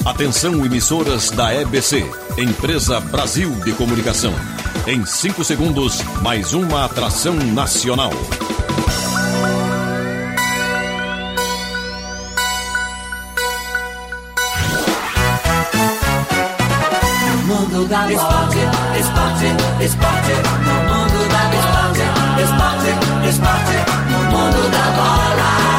Atenção, emissoras da EBC, Empresa Brasil de Comunicação. Em 5 segundos, mais uma atração nacional. No mundo da bola. Esporte. No mundo da bola. Esporte. No mundo da bola.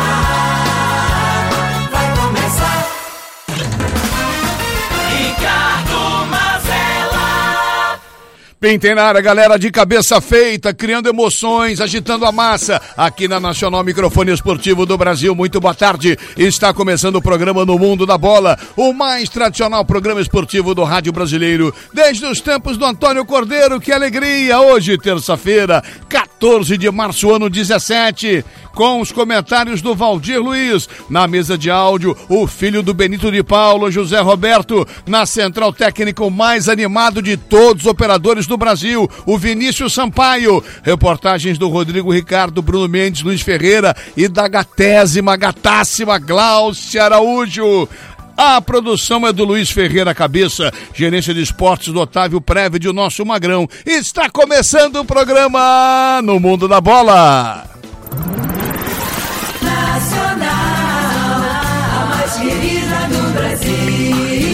Pintem na área, galera de cabeça feita, criando emoções, agitando a massa, aqui na Nacional Microfone Esportivo do Brasil. Muito boa tarde, está começando o programa No Mundo da Bola, o mais tradicional programa esportivo do rádio brasileiro, desde os tempos do Antônio Cordeiro. Que alegria! Hoje, terça-feira, 14 de março, ano 17, com os comentários do Valdir Luiz, na mesa de áudio, o filho do Benito de Paulo, José Roberto, na central técnico mais animado de todos os operadores do Brasil, o Vinícius Sampaio, reportagens do Rodrigo Ricardo, Bruno Mendes, Luiz Ferreira e da gatássima Glaucia Araújo. A produção é do Luiz Ferreira Cabeça, gerência de esportes do Otávio Prévio, o nosso Magrão. Está começando o programa No Mundo da Bola. Nacional, a mais querida do Brasil.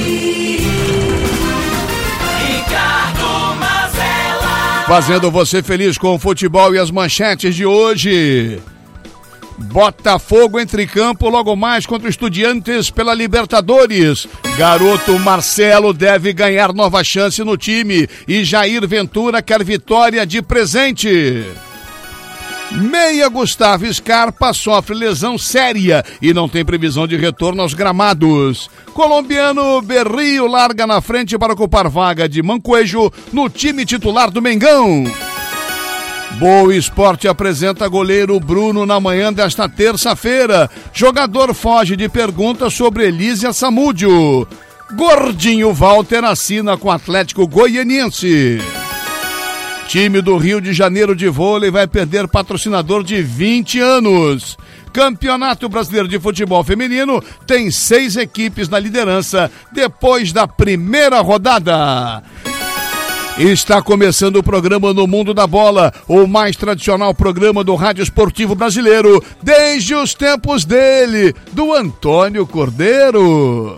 Ricardo Mazella. Fazendo você feliz com o futebol e as manchetes de hoje. Botafogo entra em campo logo mais contra o Estudiantes pela Libertadores. Garoto Marcelo deve ganhar nova chance no time e Jair Ventura quer vitória de presente. Meia Gustavo Scarpa sofre lesão séria e não tem previsão de retorno aos gramados. Colombiano Berrio larga na frente para ocupar vaga de Mancoejo no time titular do Mengão. Boa Esporte apresenta goleiro Bruno na manhã desta terça-feira. Jogador foge de perguntas sobre Elísia Samúdio. Gordinho Walter assina com o Atlético Goianiense. Time do Rio de Janeiro de vôlei vai perder patrocinador de 20 anos. Campeonato Brasileiro de Futebol Feminino tem 6 equipes na liderança depois da primeira rodada. Está começando o programa No Mundo da Bola, o mais tradicional programa do rádio esportivo brasileiro, desde os tempos dele, do Antônio Cordeiro.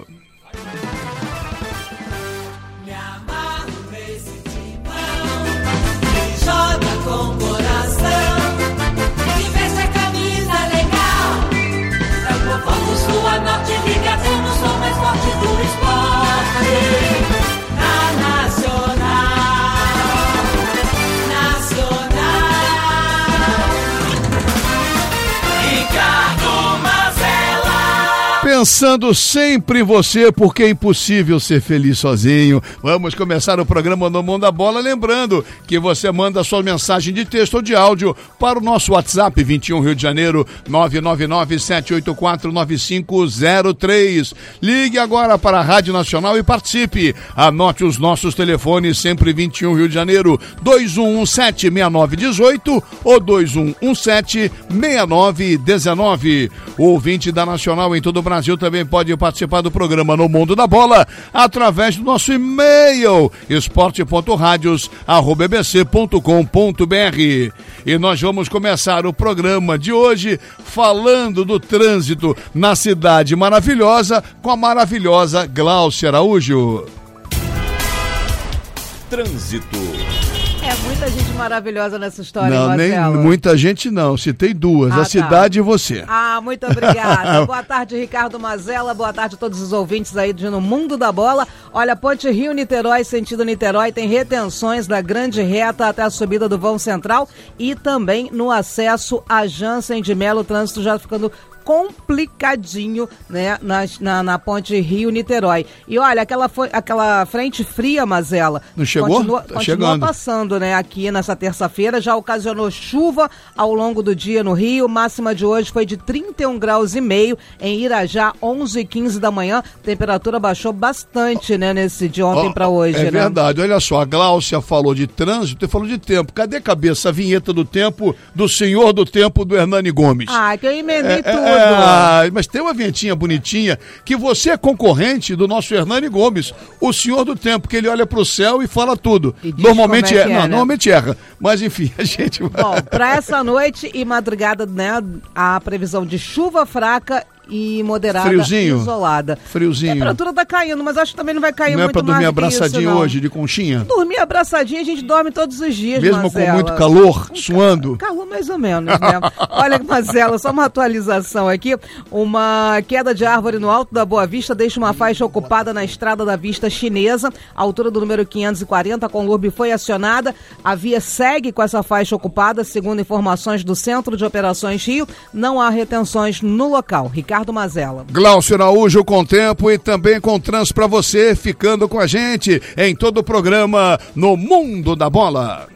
Me amarro nesse timão, que joga com coração, que veste a camisa legal. É o povão do sul a norte, ligademos, sou mais forte do esporte. Pensando sempre em você, porque é impossível ser feliz sozinho. Vamos começar o programa No Mundo da Bola, lembrando que você manda sua mensagem de texto ou de áudio para o nosso WhatsApp 21 Rio de Janeiro 999-784-9503. Ligue agora para a Rádio Nacional e participe. Anote os nossos telefones, sempre 21 Rio de Janeiro 2117-6918 ou 2117-6919. O ouvinte da Nacional em todo o Brasil também pode participar do programa No Mundo da Bola através do nosso e-mail esporte.radios@bbc.com.br. E nós vamos começar o programa de hoje falando do trânsito na cidade maravilhosa com a maravilhosa Glaucia Araújo. Trânsito. É muita gente maravilhosa nessa história, não, Marcelo. Nem muita gente não, citei duas, a cidade e você. Muito obrigada. Boa tarde, Ricardo Mazella, boa tarde a todos os ouvintes aí No Mundo da Bola. Olha, Ponte Rio-Niterói, sentido Niterói, tem retenções da Grande Reta até a subida do vão central e também no acesso a Jansen de Melo, o trânsito já ficando complicadinho, né, na ponte Rio-Niterói. E olha, aquela frente fria, Mazella, não chegou? Continua passando, né, aqui nessa terça-feira, já ocasionou chuva ao longo do dia no Rio, máxima de hoje foi de 31 graus e meio, em Irajá, 11h15 da manhã, temperatura baixou bastante, né, nesse de ontem para hoje, né? É verdade, olha só, a Glaucia falou de trânsito e falou de tempo. Cadê a cabeça, a vinheta do tempo do senhor do tempo do Hernani Gomes? Que eu emendei tudo. Mas tem uma vinhetinha bonitinha que você é concorrente do nosso Hernani Gomes, o senhor do tempo, que ele olha pro céu e fala tudo. Normalmente normalmente erra. Mas enfim, a gente... Bom, para essa noite e madrugada, né, a previsão de chuva fraca e moderada, friozinho, isolada. Friozinho. A temperatura tá caindo, mas acho que também não vai cair muito mais. Não é pra dormir abraçadinho hoje, de conchinha? Dormir abraçadinho a gente dorme todos os dias, mesmo Mazela. Com muito calor, suando? Calor mais ou menos, né? Olha, Mazela, só uma atualização aqui. Uma queda de árvore no alto da Boa Vista deixa uma faixa ocupada na Estrada da Vista Chinesa, a altura do número 540, a Conlurb foi acionada. A via segue com essa faixa ocupada, segundo informações do Centro de Operações Rio. Não há retenções no local. Ricardo Mazela. Glaucio Araújo com tempo e também com trânsito para você, ficando com a gente em todo o programa No Mundo da Bola.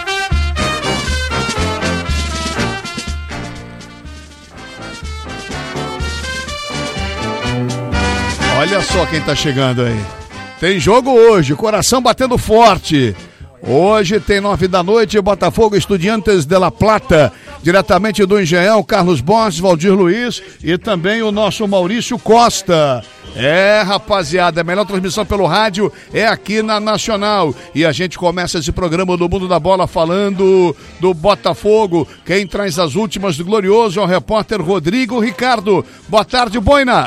Olha só quem tá chegando aí. Tem jogo hoje, coração batendo forte. Hoje tem 9h, Botafogo Estudiantes de La Plata, diretamente do Engenhão, Carlos Borges, Valdir Luiz e também o nosso Maurício Costa. Rapaziada, a melhor transmissão pelo rádio é aqui na Nacional. E a gente começa esse programa do Mundo da Bola falando do Botafogo. Quem traz as últimas do Glorioso é o repórter Rodrigo Ricardo. Boa tarde, Boina.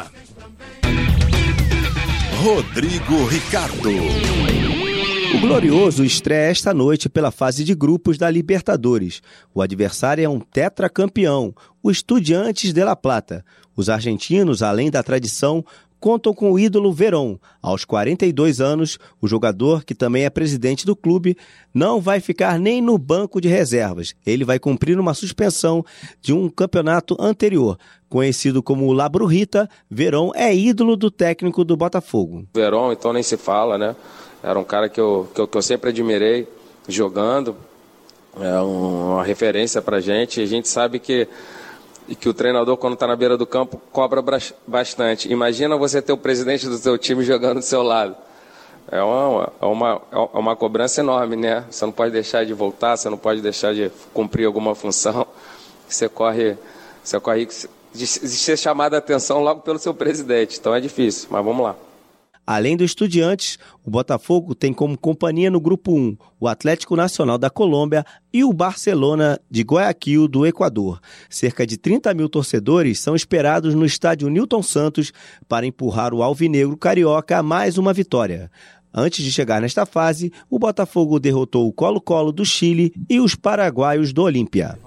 Rodrigo Ricardo. O Glorioso estreia esta noite pela fase de grupos da Libertadores. O adversário é um tetracampeão, o Estudiantes de La Plata. Os argentinos, além da tradição, contam com o ídolo Verón. Aos 42 anos, o jogador, que também é presidente do clube, não vai ficar nem no banco de reservas. Ele vai cumprir uma suspensão de um campeonato anterior. Conhecido como La Brujita, Verón é ídolo do técnico do Botafogo. Verón, então nem se fala, né? Era um cara que eu sempre admirei jogando, é uma referência pra gente. A gente sabe que o treinador, quando está na beira do campo, cobra bastante. Imagina você ter o presidente do seu time jogando do seu lado. É uma cobrança enorme, né? Você não pode deixar de voltar, você não pode deixar de cumprir alguma função. Você corre de ser chamado a atenção logo pelo seu presidente. Então é difícil, mas vamos lá. Além do Estudiantes, o Botafogo tem como companhia no Grupo 1 o Atlético Nacional da Colômbia e o Barcelona de Guayaquil do Equador. Cerca de 30 mil torcedores são esperados no estádio Newton Santos para empurrar o alvinegro carioca a mais uma vitória. Antes de chegar nesta fase, o Botafogo derrotou o Colo-Colo do Chile e os paraguaios do Olímpia.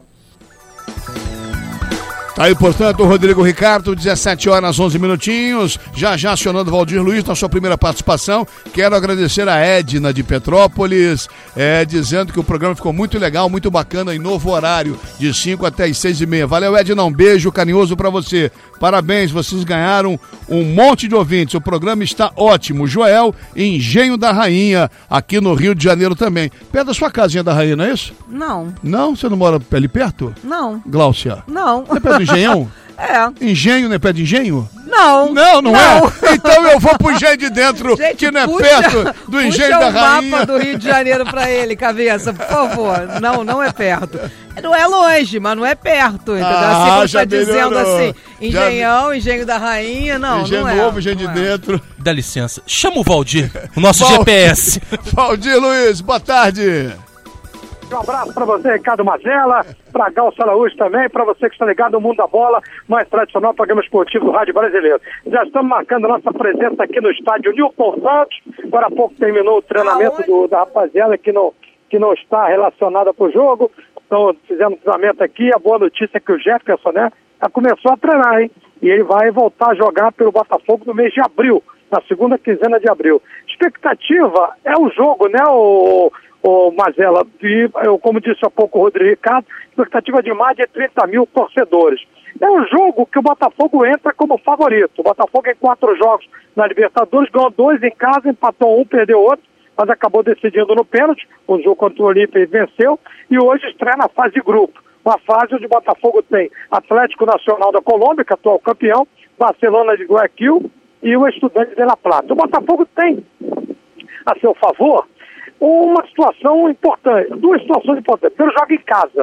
Tá aí, portanto, o Rodrigo Ricardo, 17h11, já acionando o Valdir Luiz na sua primeira participação. Quero agradecer a Edna de Petrópolis, dizendo que o programa ficou muito legal, muito bacana, em novo horário, de 5 até as 6h30. Valeu, Edna, um beijo carinhoso pra você. Parabéns, vocês ganharam um monte de ouvintes. O programa está ótimo. Joel, Engenho da Rainha, aqui no Rio de Janeiro também. Perto da sua casinha da Rainha, não é isso? Não. Não? Você não mora ali perto? Não. Gláucia? Não. Você é perto do Engenhão? É. Engenho, não é perto de Engenho? Não. Não é? Então eu vou pro Engenho de Dentro, gente, que não é perto do Engenho da Rainha. Puxa o mapa do Rio de Janeiro pra ele, cabeça, por favor. não é perto. Não é longe, mas não é perto, entendeu? Assim você tá dizendo assim, Engenhão, Engenho da Rainha, não Engenho é. Novo, Engenho de Dentro. Dá licença, chama o Valdir, o nosso GPS. Valdir Luiz, boa tarde. Um abraço para você, Ricardo Mazela, para Glaucio Araújo também, para você que está ligado no Mundo da Bola, mais tradicional programa esportivo do Rádio Brasileiro. Já estamos marcando a nossa presença aqui no estádio Newton Santos. Agora há pouco terminou o treinamento da rapaziada que não está relacionada para o jogo. Então fizemos um treinamento aqui. A boa notícia é que o Jefferson, né, já começou a treinar, hein? E ele vai voltar a jogar pelo Botafogo no mês de abril, na segunda quinzena de abril. Expectativa é o jogo, né, o Mazela, como disse há pouco o Rodrigo Ricardo, expectativa de mais de 30 mil torcedores. É um jogo que o Botafogo entra como favorito. O Botafogo em 4 jogos na Libertadores, ganhou 2 em casa, empatou 1, perdeu outro, mas acabou decidindo no pênalti. O jogo contra o Olímpia venceu e hoje estreia na fase de grupo. Uma fase onde o Botafogo tem Atlético Nacional da Colômbia, que é atual campeão, Barcelona de Guayaquil e o Estudiantes de La Plata. O Botafogo tem a seu favor uma situação importante, 2 situações importantes. Primeiro, joga em casa.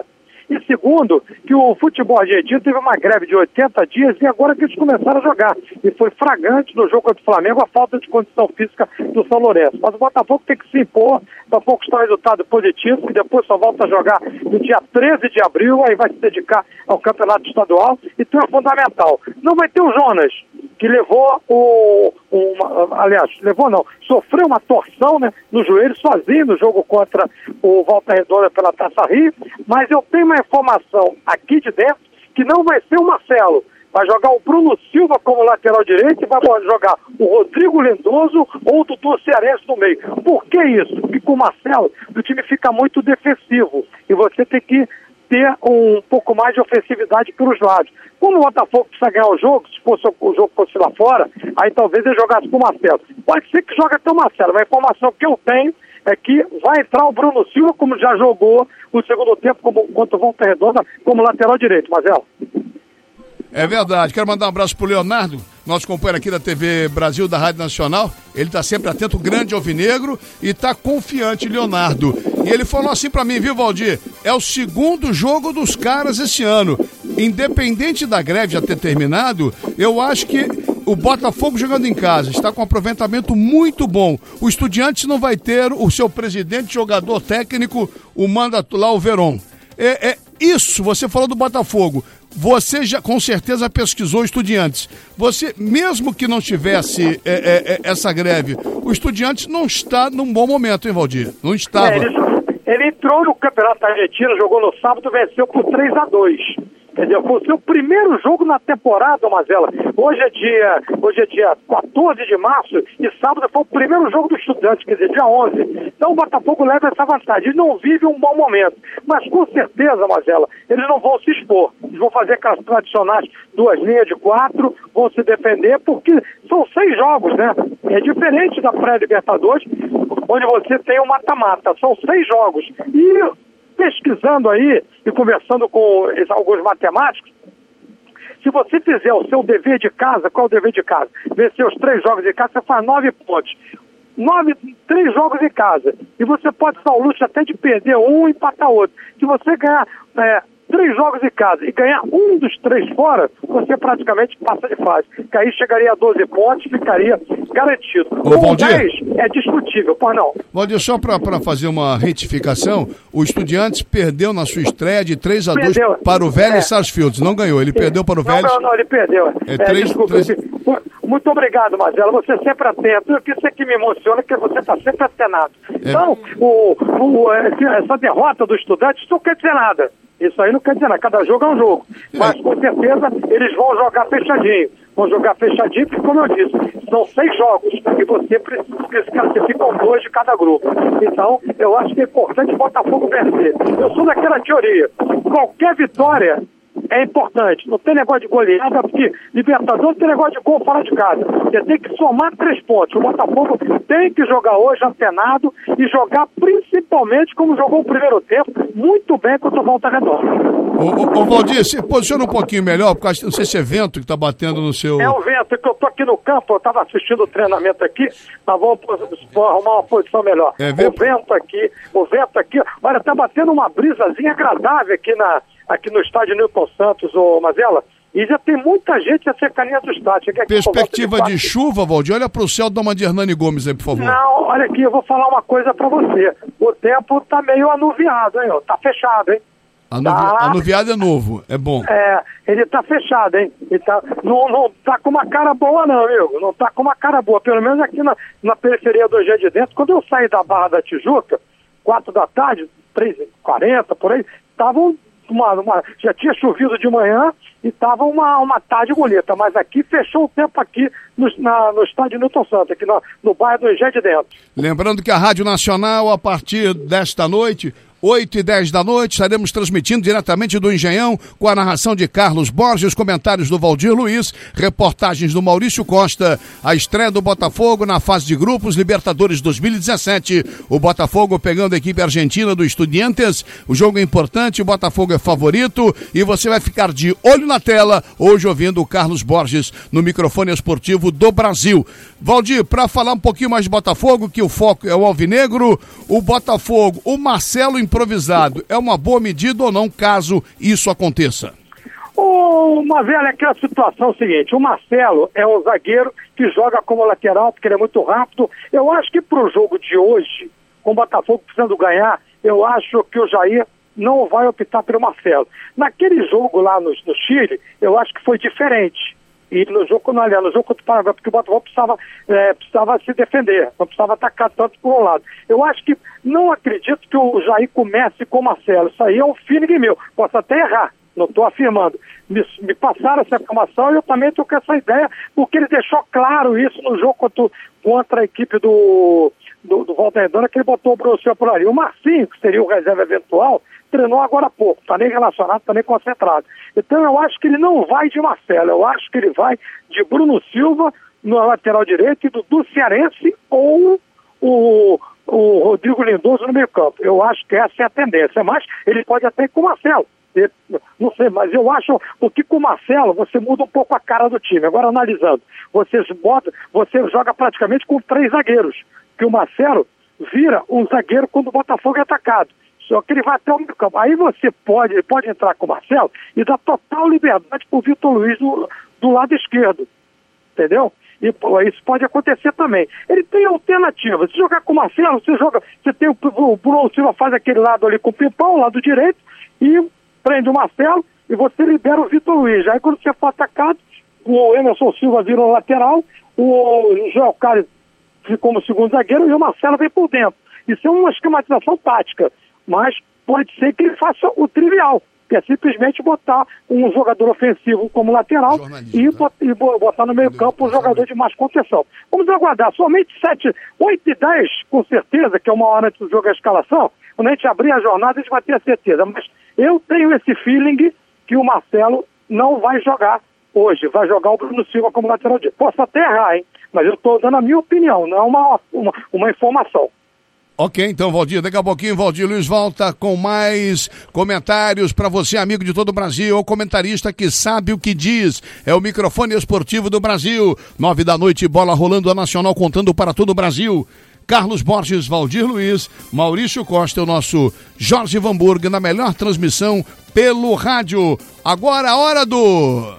E segundo, que o futebol argentino teve uma greve de 80 dias e agora que eles começaram a jogar. E foi flagrante no jogo contra o Flamengo a falta de condição física do São Lourenço. Mas o Botafogo tem que se impor para conquistar um resultado positivo, e depois só volta a jogar no dia 13 de abril, aí vai se dedicar ao campeonato estadual. Então é fundamental. Não vai ter o Jonas, que levou sofreu uma torção, né, no joelho sozinho no jogo contra o Volta Redonda pela Taça Rio, mas eu tenho uma informação aqui de dentro que não vai ser o Marcelo, vai jogar o Bruno Silva como lateral direito e vai jogar o Rodrigo Lindoso ou o Dudu Cearense no meio. Por que isso? Porque com o Marcelo o time fica muito defensivo e você tem que ter um pouco mais de ofensividade pelos lados. Como o Botafogo precisa ganhar o jogo, se o jogo fosse lá fora, aí talvez ele jogasse com o Marcelo. Pode ser que jogue até o Marcelo, mas a informação que eu tenho é que vai entrar o Bruno Silva, como já jogou no segundo tempo contra o Volta Redonda, como lateral direito, Marcelo. É verdade. Quero mandar um abraço pro Leonardo, nosso companheiro aqui da TV Brasil, da Rádio Nacional. Ele tá sempre atento, grande alvinegro, e tá confiante, Leonardo. E ele falou assim pra mim, viu, Valdir? É o segundo jogo dos caras esse ano. Independente da greve já ter terminado, eu acho que o Botafogo jogando em casa está com um aproveitamento muito bom. O Estudiantes não vai ter o seu presidente, jogador técnico, o mandato lá, o Verón. Isso, você falou do Botafogo. Você já com certeza pesquisou Estudiantes. Você, mesmo que não tivesse essa greve, o Estudiantes não está num bom momento, hein, Valdir? Não estava. Ele entrou no Campeonato Argentino, jogou no sábado, venceu por 3-2. Quer dizer, foi o seu primeiro jogo na temporada, Mazela. Hoje é dia 14 de março e sábado foi o primeiro jogo do Estudiantes, quer dizer, dia 11. Então o Botafogo leva essa vantagem. Ele não vive um bom momento. Mas com certeza, Mazela, eles não vão se expor. Eles vão fazer aquelas tradicionais 2 linhas de 4, vão se defender, porque são 6 jogos, né? É diferente da pré-Libertadores, onde você tem um mata-mata. São 6 jogos. E pesquisando aí e conversando com alguns matemáticos, se você fizer o seu dever de casa, qual é o dever de casa? Vencer os 3 jogos de casa, você faz 9 pontos. 3 jogos em casa. E você pode dar o luxo até de perder um e empatar outro. Se você ganhar 3 jogos em casa e ganhar um dos 3 fora, você praticamente passa de fase. Que aí chegaria a 12 pontos, ficaria garantido. O 10 é discutível, pois não. Valdir, só para fazer uma retificação, o Estudiantes perdeu na sua estreia de 3-2 para o Vélez Sarsfield. Não ganhou, ele perdeu para o Vélez. Não, ele perdeu. Desculpa. Muito obrigado, Marcelo. Você é sempre atento. Isso é que me emociona, que você está sempre atenado. Então, essa derrota do Estudiantes, isso não quer dizer nada. Isso aí não quer dizer nada. Cada jogo é um jogo. Mas, com certeza, eles vão jogar fechadinho. Vão jogar fechadinho, porque, como eu disse, são 6 jogos. E você classifica 2 de cada grupo. Então, eu acho que é importante o Botafogo vencer. Eu sou daquela teoria. Qualquer vitória é importante. Não tem negócio de goleada, porque Libertadores tem negócio de gol fora de casa. Você tem que somar 3 pontos. O Botafogo tem que jogar hoje antenado e jogar principalmente como jogou o primeiro tempo, muito bem contra o Volta Redonda. Ô Valdir, se posiciona um pouquinho melhor, porque não sei se é vento que está batendo no seu... É o vento, que eu tô aqui no campo, eu estava assistindo o treinamento aqui, mas vou arrumar uma posição melhor. O vento aqui, olha, tá batendo uma brisazinha agradável aqui no estádio Newton Santos, ô Mazela, e já tem muita gente a cercania do estádio. Perspectiva de chuva, Valdir, olha pro céu, dá uma de Hernani Gomes aí, por favor. Não, olha aqui, eu vou falar uma coisa pra você. O tempo tá meio anuviado, hein, tá fechado, hein. Anuviado é novo, é bom. Ele tá fechado, hein. Ele não tá com uma cara boa não, amigo. Não tá com uma cara boa, pelo menos aqui na periferia do G de Dentro. Quando eu saí da Barra da Tijuca, 4 da tarde, 3h40, por aí, estavam já tinha chovido de manhã e estava uma tarde bonita, mas aqui fechou o tempo aqui no estádio Newton Santos, aqui no bairro do Engenho de Dentro. Lembrando que a Rádio Nacional, a partir desta noite, 8h10 da noite, estaremos transmitindo diretamente do Engenhão, com a narração de Carlos Borges, comentários do Valdir Luiz, reportagens do Maurício Costa, a estreia do Botafogo na fase de grupos, Libertadores 2017, o Botafogo pegando a equipe argentina do Estudiantes, o jogo é importante, o Botafogo é favorito, e você vai ficar de olho na tela, hoje ouvindo o Carlos Borges no microfone esportivo do Brasil. Valdir, para falar um pouquinho mais de Botafogo, que o foco é o alvinegro, o Botafogo, o Marcelo em improvisado. É uma boa medida ou não, caso isso aconteça? Uma velha, aquela situação seguinte, o Marcelo é um zagueiro que joga como lateral, porque ele é muito rápido. Eu acho que pro jogo de hoje, com o Botafogo precisando ganhar, eu acho que o Jair não vai optar pelo Marcelo. Naquele jogo lá no Chile, eu acho que foi diferente. E no jogo contra o Paraguai, porque o Botafogo precisava se defender, não precisava atacar tanto por um lado. Eu acho que, não acredito que o Jair comece com o Marcelo. Isso aí é um feeling meu. Posso até errar, não estou afirmando. Me passaram essa informação e eu também estou com essa ideia, porque ele deixou claro isso no jogo contra a equipe do Volta Redonda, que ele botou o Bruno Silva por ali. O Marcinho, que seria o reserva eventual, treinou agora há pouco, está nem relacionado, está nem concentrado. Então eu acho que ele não vai de Marcelo, eu acho que ele vai de Bruno Silva no lateral direito e do Cearense ou o Rodrigo Lindoso no meio campo. Eu acho que essa é a tendência, mas ele pode até ir com o Marcelo. Não sei, mas eu acho, porque com o Marcelo você muda um pouco a cara do time. Agora analisando, você joga praticamente com 3 zagueiros, que o Marcelo vira um zagueiro quando o Botafogo é atacado. Só que ele vai até o meio campo. Aí você pode entrar com o Marcelo e dar total liberdade para o Vitor Luiz do lado esquerdo. Entendeu? E isso pode acontecer também. Ele tem alternativas. Se jogar com o Marcelo, você tem o Bruno Silva, faz aquele lado ali com o Pimpão, o lado direito, e prende o Marcelo e você libera o Vitor Luiz. Aí quando você for atacado, o Emerson Silva vira o lateral, o Joel Carlos fica como segundo zagueiro e o Marcelo vem por dentro. Isso é uma esquematização tática, mas pode ser que ele faça o trivial, que é simplesmente botar um jogador ofensivo como lateral e botar no meio campo um jogador de mais contenção. Vamos aguardar, somente 8 e 10, com certeza, que é uma hora antes do jogo a escalação, quando a gente abrir a jornada a gente vai ter a certeza, mas eu tenho esse feeling que o Marcelo não vai jogar hoje, vai jogar o Bruno Silva como lateral direito. Posso até errar, hein? Mas eu estou dando a minha opinião, não é uma informação. Ok, então, Valdir, daqui a pouquinho, Valdir Luiz volta com mais comentários para você, amigo de todo o Brasil, o comentarista que sabe o que diz, é o microfone esportivo do Brasil, 9 da noite, bola rolando, a Nacional contando para todo o Brasil. Carlos Borges, Valdir Luiz, Maurício Costa, o nosso Jorge Vanburg, na melhor transmissão pelo rádio. Agora a hora do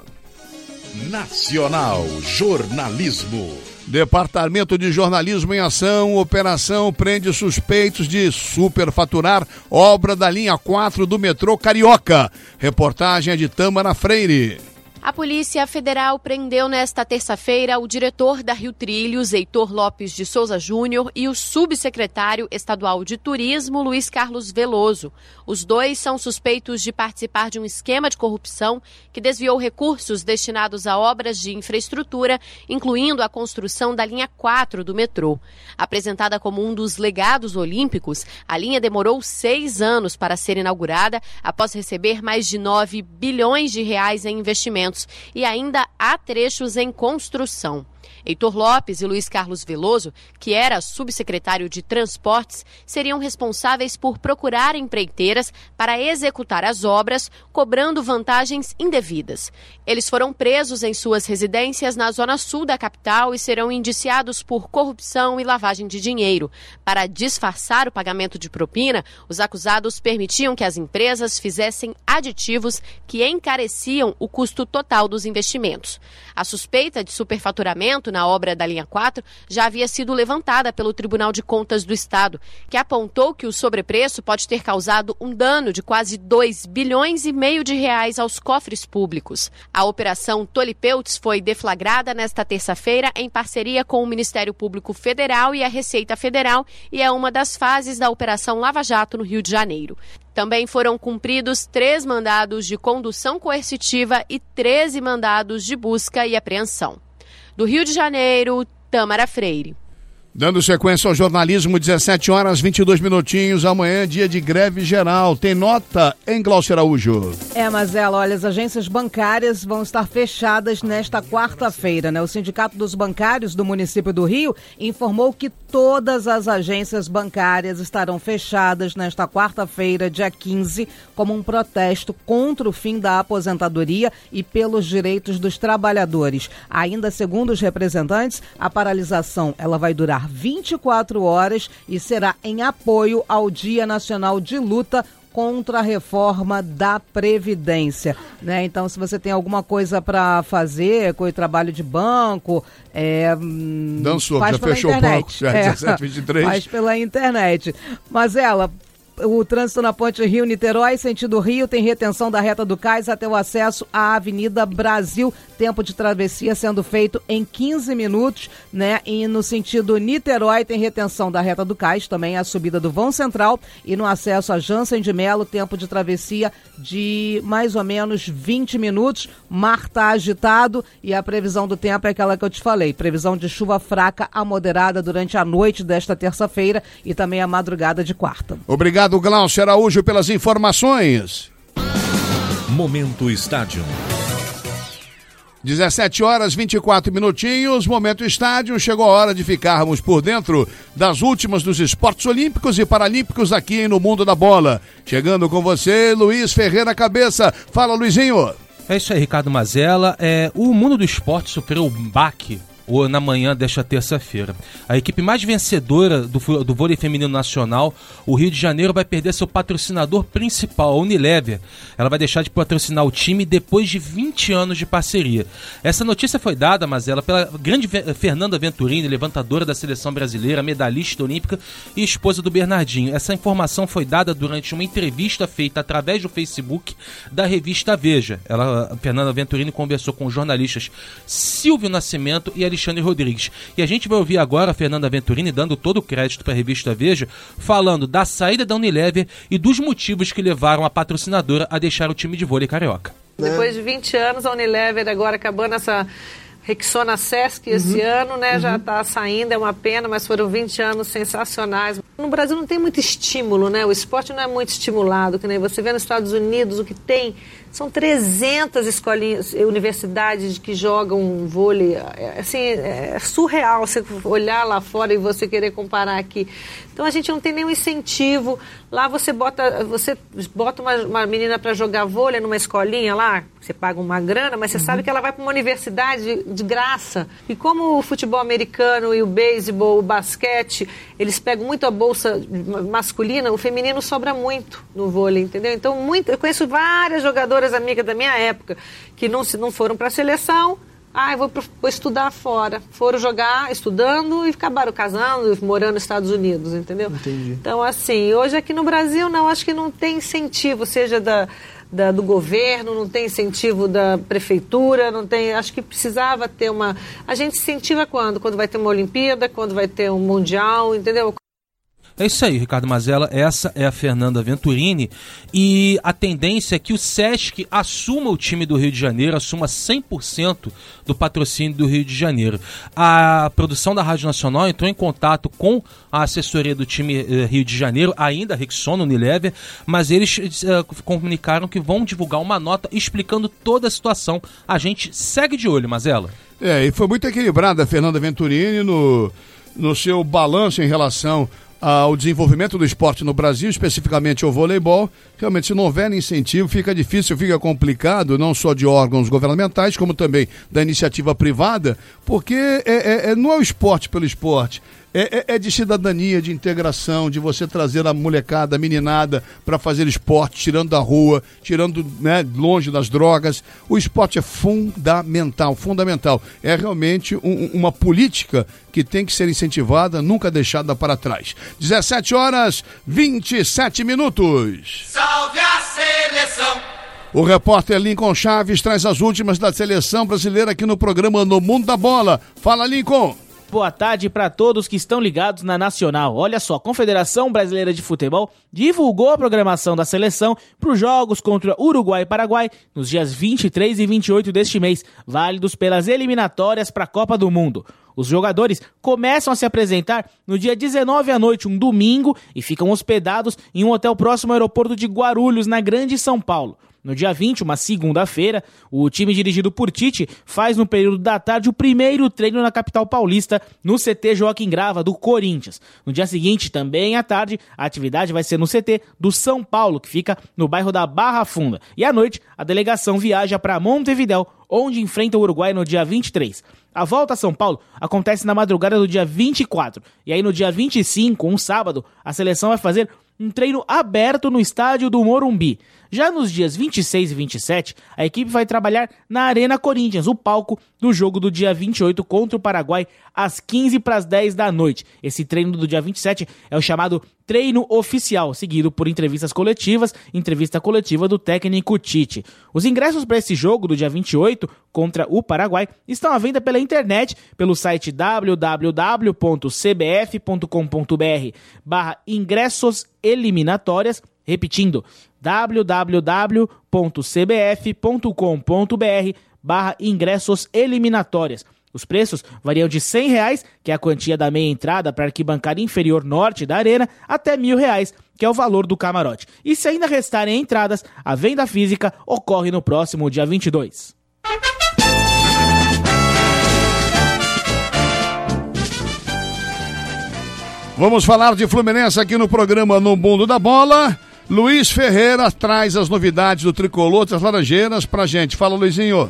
Nacional Jornalismo. Departamento de Jornalismo em Ação, operação prende suspeitos de superfaturar obra da linha 4 do metrô Carioca. Reportagem é de Tâmara Freire. A Polícia Federal prendeu nesta terça-feira o diretor da Rio Trilhos, Heitor Lopes de Souza Júnior, e o subsecretário estadual de Turismo, Luiz Carlos Veloso. Os dois são suspeitos de participar de um esquema de corrupção que desviou recursos destinados a obras de infraestrutura, incluindo a construção da linha 4 do metrô. Apresentada como um dos legados olímpicos, a linha demorou 6 anos para ser inaugurada, após receber mais de 9 bilhões de reais em investimentos. E ainda há trechos em construção. Heitor Lopes e Luiz Carlos Veloso, que era subsecretário de Transportes, seriam responsáveis por procurar empreiteiras para executar as obras, cobrando vantagens indevidas. Eles foram presos em suas residências na zona sul da capital e serão indiciados por corrupção e lavagem de dinheiro. Para disfarçar o pagamento de propina, os acusados permitiam que as empresas fizessem aditivos que encareciam o custo total dos investimentos. A suspeita de superfaturamento na obra da linha 4 já havia sido levantada pelo Tribunal de Contas do Estado, que apontou que o sobrepreço pode ter causado um dano de quase 2,5 bilhões de reais aos cofres públicos. A Operação Tolipeuts foi deflagrada nesta terça-feira em parceria com o Ministério Público Federal e a Receita Federal e é uma das fases da Operação Lava Jato no Rio de Janeiro. Também foram cumpridos 3 mandados de condução coercitiva e 13 mandados de busca e apreensão. Do Rio de Janeiro, Tâmara Freire. Dando sequência ao jornalismo, 17 horas 22 minutinhos, amanhã é dia de greve geral. Tem nota em Glaucio Araújo? Mazela, olha, as agências bancárias vão estar fechadas nesta quarta-feira, né? O Sindicato dos Bancários do município do Rio informou que todas as agências bancárias estarão fechadas nesta quarta-feira, dia 15, como um protesto contra o fim da aposentadoria e pelos direitos dos trabalhadores. Ainda segundo os representantes, a paralisação ela vai durar durar 24 horas e será em apoio ao Dia Nacional de Luta contra a reforma da Previdência, né? Então, se você tem alguma coisa para fazer, com o trabalho de banco, Dançou, faz já pela fechou internet. o banco, 1723. Faz pela internet. Mas o trânsito na ponte Rio-Niterói, sentido Rio, tem retenção da reta do Cais até o acesso à Avenida Brasil. Tempo de travessia sendo feito em 15 minutos, né? E no sentido Niterói tem retenção da reta do Cais, também a subida do vão central. E no acesso a Jansen de Melo, tempo de travessia de mais ou menos 20 minutos. Mar tá agitado e a previsão do tempo é aquela que eu te falei. Previsão de chuva fraca a moderada durante a noite desta terça-feira e também a madrugada de quarta. Obrigado, Glaucio Araújo, pelas informações. Momento Estádio. 17 horas 24 minutinhos, Momento Estádio. Chegou a hora de ficarmos por dentro das últimas dos esportes olímpicos e paralímpicos aqui no Mundo da Bola. Chegando com você, Luiz Ferreira Cabeça. Fala, Luizinho. É isso aí, Ricardo Mazella. O mundo do esporte sofreu um baque na manhã desta terça-feira. A equipe mais vencedora do vôlei feminino nacional, o Rio de Janeiro, vai perder seu patrocinador principal, a Unilever. Ela vai deixar de patrocinar o time depois de 20 anos de parceria. Essa notícia foi dada, Mazella, pela grande Fernanda Venturini, levantadora da seleção brasileira, medalhista olímpica e esposa do Bernardinho. Essa informação foi dada durante uma entrevista feita através do Facebook da revista Veja. A Fernanda Venturini conversou com os jornalistas Silvio Nascimento e Alexandre Rodrigues. E a gente vai ouvir agora a Fernanda Venturini dando todo o crédito para a revista Veja, falando da saída da Unilever e dos motivos que levaram a patrocinadora a deixar o time de vôlei carioca. Depois de 20 anos, a Unilever agora acabando essa Rexona Sesc esse ano, né? Já está saindo, é uma pena, mas foram 20 anos sensacionais. No Brasil não tem muito estímulo, né? O esporte não é muito estimulado, que nem você vê nos Estados Unidos, o que tem são 300 escolinhas, universidades que jogam vôlei. Assim, é surreal você olhar lá fora e você querer comparar aqui. Então a gente não tem nenhum incentivo. Lá você bota uma menina para jogar vôlei numa escolinha lá, você paga uma grana, mas você sabe que ela vai para uma universidade de graça. E como o futebol americano e o beisebol, o basquete, eles pegam muito a bolsa masculina, o feminino sobra muito no vôlei, entendeu? Então, eu conheço várias jogadoras amigas da minha época que não foram para a seleção. Eu vou estudar fora. Foram jogar estudando e acabaram casando, morando nos Estados Unidos, entendeu? Entendi. Então, assim, hoje aqui no Brasil, não, acho que não tem incentivo, seja do governo, não tem incentivo da prefeitura, não tem, acho que precisava ter a gente incentiva quando vai ter uma Olimpíada, quando vai ter um Mundial, entendeu? É isso aí, Ricardo Mazella, essa é a Fernanda Venturini e a tendência é que o Sesc assuma o time do Rio de Janeiro, assuma 100% do patrocínio do Rio de Janeiro. A produção da Rádio Nacional entrou em contato com a assessoria do time Rio de Janeiro, ainda a Rexona, Unilever, mas eles comunicaram que vão divulgar uma nota explicando toda a situação. A gente segue de olho, Mazella. E foi muito equilibrada a Fernanda Venturini no seu balanço em relação ao desenvolvimento do esporte no Brasil, especificamente ao voleibol. Realmente, se não houver incentivo, fica difícil, fica complicado, não só de órgãos governamentais, como também da iniciativa privada, porque não é o esporte pelo esporte. É de cidadania, de integração, de você trazer a molecada, a meninada para fazer esporte, tirando da rua, tirando, né, longe das drogas. O esporte é fundamental. É realmente uma política que tem que ser incentivada, nunca deixada para trás. 17 horas 27 minutos. Salve a seleção! O repórter Lincoln Chaves traz as últimas da seleção brasileira aqui no programa No Mundo da Bola. Fala, Lincoln! Boa tarde para todos que estão ligados na Nacional. Olha só, a Confederação Brasileira de Futebol divulgou a programação da seleção para os jogos contra Uruguai e Paraguai nos dias 23 e 28 deste mês, válidos pelas eliminatórias para a Copa do Mundo. Os jogadores começam a se apresentar no dia 19 à noite, um domingo, e ficam hospedados em um hotel próximo ao aeroporto de Guarulhos, na Grande São Paulo. No dia 20, uma segunda-feira, o time dirigido por Tite faz no período da tarde o primeiro treino na capital paulista, no CT Joaquim Grava, do Corinthians. No dia seguinte, também à tarde, a atividade vai ser no CT do São Paulo, que fica no bairro da Barra Funda. E à noite, a delegação viaja para Montevidéu, onde enfrenta o Uruguai no dia 23. A volta a São Paulo acontece na madrugada do dia 24. E aí no dia 25, um sábado, a seleção vai fazer um treino aberto no estádio do Morumbi. Já nos dias 26 e 27, a equipe vai trabalhar na Arena Corinthians, o palco do jogo do dia 28 contra o Paraguai, às 15:10 da noite. Esse treino do dia 27 é o chamado treino oficial, seguido por entrevista coletiva do técnico Tite. Os ingressos para esse jogo do dia 28 contra o Paraguai estão à venda pela internet, pelo site www.cbf.com.br/ingressos eliminatórias, repetindo, www.cbf.com.br/ingressos eliminatórias. Os preços variam de R$100, que é a quantia da meia entrada para a arquibancada inferior norte da arena, até R$1.000, que é o valor do camarote. E se ainda restarem entradas, a venda física ocorre no próximo dia 22. Vamos falar de Fluminense aqui no programa No Mundo da Bola. Luiz Ferreira traz as novidades do Tricolor das Laranjeiras pra gente. Fala, Luizinho.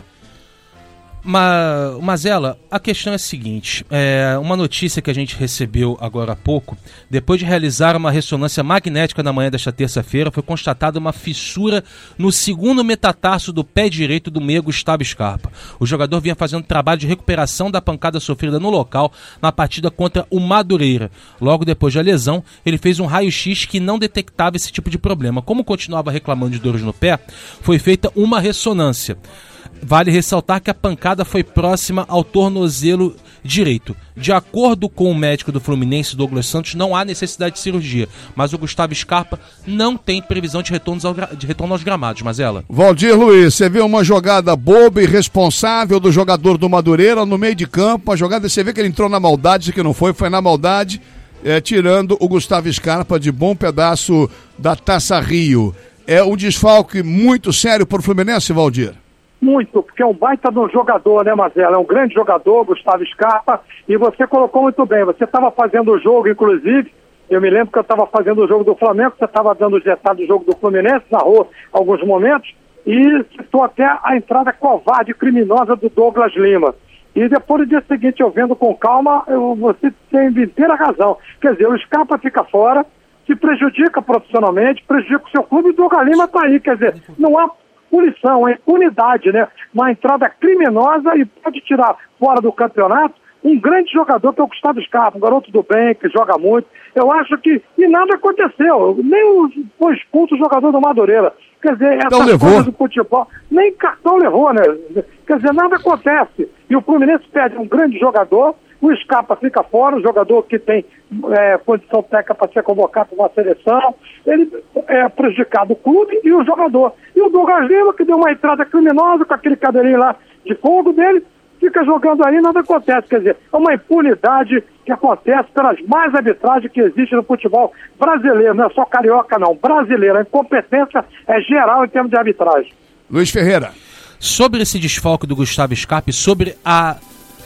Mazela, a questão é a seguinte, uma notícia que a gente recebeu agora há pouco, depois de realizar uma ressonância magnética na manhã desta terça-feira, foi constatada uma fissura no segundo metatarso do pé direito do meia Gustavo Scarpa. O jogador vinha fazendo trabalho de recuperação da pancada sofrida no local na partida contra o Madureira. Logo depois da lesão, ele fez um raio-x que não detectava esse tipo de problema. Como continuava reclamando de dores no pé, foi feita uma ressonância. Vale ressaltar que a pancada foi próxima ao tornozelo direito. De acordo com o médico do Fluminense, Douglas Santos, não há necessidade de cirurgia, mas o Gustavo Scarpa não tem previsão de retorno aos gramados, Mazela. Valdir Luiz, você vê uma jogada boba e irresponsável do jogador do Madureira no meio de campo, a jogada, você vê que ele entrou na maldade, isso que não foi na maldade, tirando o Gustavo Scarpa de bom pedaço da Taça Rio. É um desfalque muito sério para o Fluminense, Valdir? Muito, porque é um baita de um jogador, né, Marcelo? É um grande jogador, Gustavo Scarpa, e você colocou muito bem. Você estava fazendo o jogo, inclusive, eu me lembro que eu estava fazendo o jogo do Flamengo, você estava dando os detalhes do jogo do Fluminense, narrou alguns momentos, e citou até a entrada covarde, criminosa do Douglas Lima. E depois, no dia seguinte, eu vendo com calma, você tem inteira razão. Quer dizer, o Scarpa fica fora, se prejudica profissionalmente, prejudica o seu clube, e o Douglas Lima está aí. Quer dizer, não há punição, é impunidade, né? Uma entrada criminosa e pode tirar fora do campeonato um grande jogador que é o Gustavo Scarpa, um garoto do bem, que joga muito. Eu acho que... E nada aconteceu. Nem foi expulso o jogador do Madureira. Quer dizer, essa coisa do futebol... Nem cartão levou, né? Quer dizer, nada acontece. E o Fluminense perde um grande jogador, o Scarpa fica fora, um jogador que tem condição técnica para ser convocado para uma seleção. Ele é prejudicado o clube e o jogador. E o Douglas Lima, que deu uma entrada criminosa com aquele cadeirinho lá de fogo dele, fica jogando aí, nada acontece. Quer dizer, é uma impunidade que acontece pelas mais arbitragens que existem no futebol brasileiro. Não é só carioca, não. Brasileiro. A incompetência é geral em termos de arbitragem. Luiz Ferreira. Sobre esse desfalque do Gustavo Scarpa, sobre a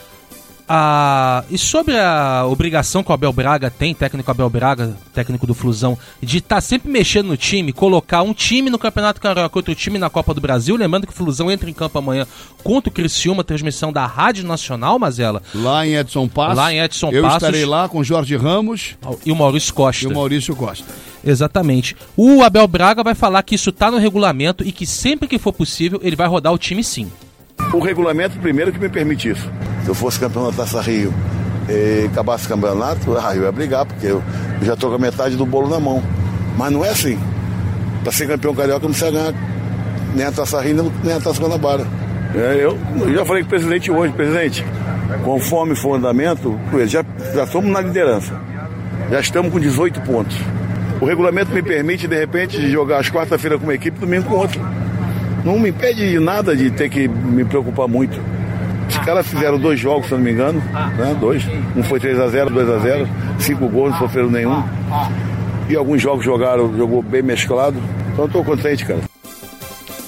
obrigação que o Abel Braga tem, técnico Abel Braga, técnico do Flusão, de estar sempre mexendo no time, colocar um time no Campeonato Carioca, outro time na Copa do Brasil, lembrando que o Flusão entra em campo amanhã contra o Criciúma, transmissão da Rádio Nacional, Mazela. Lá em Edson Passos. Eu estarei lá com o Jorge Ramos. E o Maurício Costa. Exatamente. O Abel Braga vai falar que isso está no regulamento e que sempre que for possível ele vai rodar o time sim. O regulamento primeiro que me permite isso. Se eu fosse campeão da Taça Rio e acabasse o campeonato, eu ia brigar, porque eu já estou com a metade do bolo na mão. Mas não é assim. Para ser campeão carioca não precisa ganhar nem a Taça Rio, nem a Taça Guanabara. Eu já falei com o presidente hoje, presidente, conforme for o andamento, já somos na liderança. Já estamos com 18 pontos. O regulamento me permite, de repente, jogar às quarta-feira com uma equipe e domingo com outra. Não me impede de nada de ter que me preocupar muito. Os caras fizeram 2 jogos, se não me engano, né? 2. Um foi 3-0, 2-0, 5 gols, não sofreram nenhum. E alguns jogos jogou bem mesclado. Então eu tô contente, cara.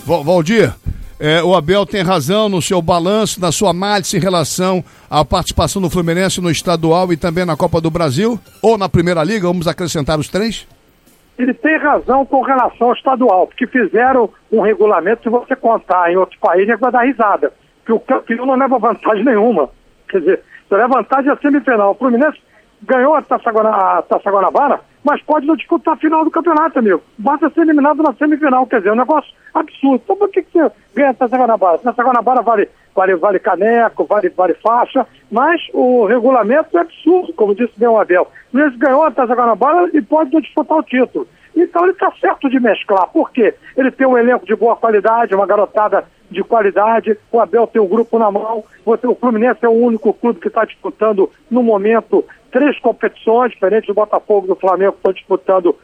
Valdir, o Abel tem razão no seu balanço, na sua análise em relação à participação do Fluminense no estadual e também na Copa do Brasil? Ou na Primeira Liga, vamos acrescentar os 3? Ele tem razão com relação ao estadual, porque fizeram um regulamento, se você contar em outros países, vai dar risada. Porque o campeão não leva vantagem nenhuma. Quer dizer, só leva vantagem a semifinal. O Fluminense ganhou a Taça Guanabara, mas pode não disputar a final do campeonato, amigo. Basta ser eliminado na semifinal, quer dizer, é um negócio absurdo. Então por que você ganha a Taça Guanabara? A Taça Guanabara vale caneco, vale faixa, mas o regulamento é absurdo, como disse bem o Abel. O Fluminense ganhou a Taça Guanabara e pode não disputar o título. Então ele está certo de mesclar. Por quê? Ele tem um elenco de boa qualidade, uma garotada de qualidade, o Abel tem um grupo na mão, o Fluminense é o único clube que está disputando, no momento, 3 competições, diferente do Botafogo e do Flamengo, que estão disputando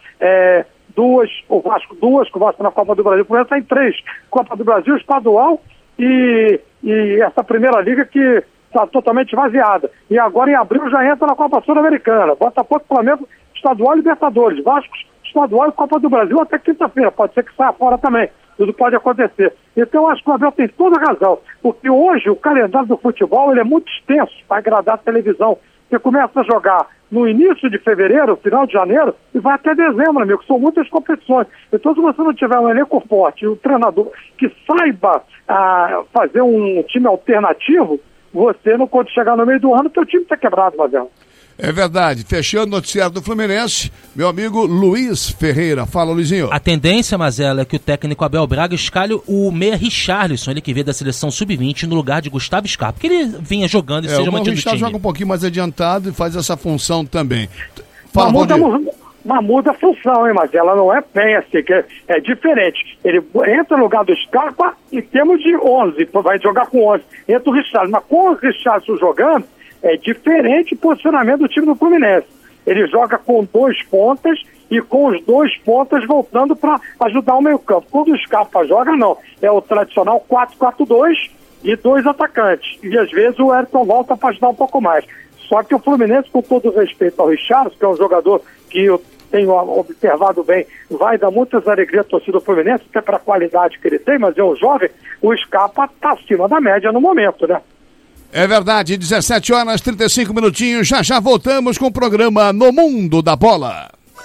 duas, o Vasco na Copa do Brasil. O Fluminense está em 3, Copa do Brasil, estadual e essa Primeira Liga que está totalmente esvaziada. E agora em abril já entra na Copa Sul-Americana, Botafogo, Flamengo, estadual e Libertadores, Vasco, estadual e Copa do Brasil até quinta-feira, pode ser que saia fora também. Tudo pode acontecer. Então, eu acho que o Abel tem toda a razão, porque hoje o calendário do futebol ele é muito extenso para agradar a televisão. Você começa a jogar no início de fevereiro, final de janeiro, e vai até dezembro, amigo, são muitas competições. Então, se você não tiver um elenco forte e um treinador que saiba fazer um time alternativo, você, quando chegar no meio do ano, seu time está quebrado, Abel. É verdade. Fechando o noticiário do Fluminense, meu amigo Luiz Ferreira. Fala, Luizinho. A tendência, Mazela, é que o técnico Abel Braga escalhe o meia Richarlison, ele que veio da seleção sub-20 no lugar de Gustavo Scarpa, porque ele vinha jogando e seja mantido no time. O joga um pouquinho mais adiantado e faz essa função também. Fala, mas muda a função, hein, Mazela? Não é bem assim, que é diferente. Ele entra no lugar do Scarpa e temos de 11, vai jogar com 11. Entra o Richarlison, mas com o Richarlison jogando, é diferente o posicionamento do time do Fluminense. Ele joga com 2 pontas e com os 2 pontas voltando para ajudar o meio campo. Quando o Scarpa joga, não. É o tradicional 4-4-2 e 2 atacantes. E às vezes o Ayrton volta para ajudar um pouco mais. Só que o Fluminense, com todo o respeito ao Richarlison, que é um jogador que eu tenho observado bem, vai dar muitas alegrias à torcida do Fluminense, até para a qualidade que ele tem, mas é um jovem, o Scarpa está acima da média no momento, né? É verdade, 17 horas 35 minutinhos, já voltamos com o programa No Mundo da Bola.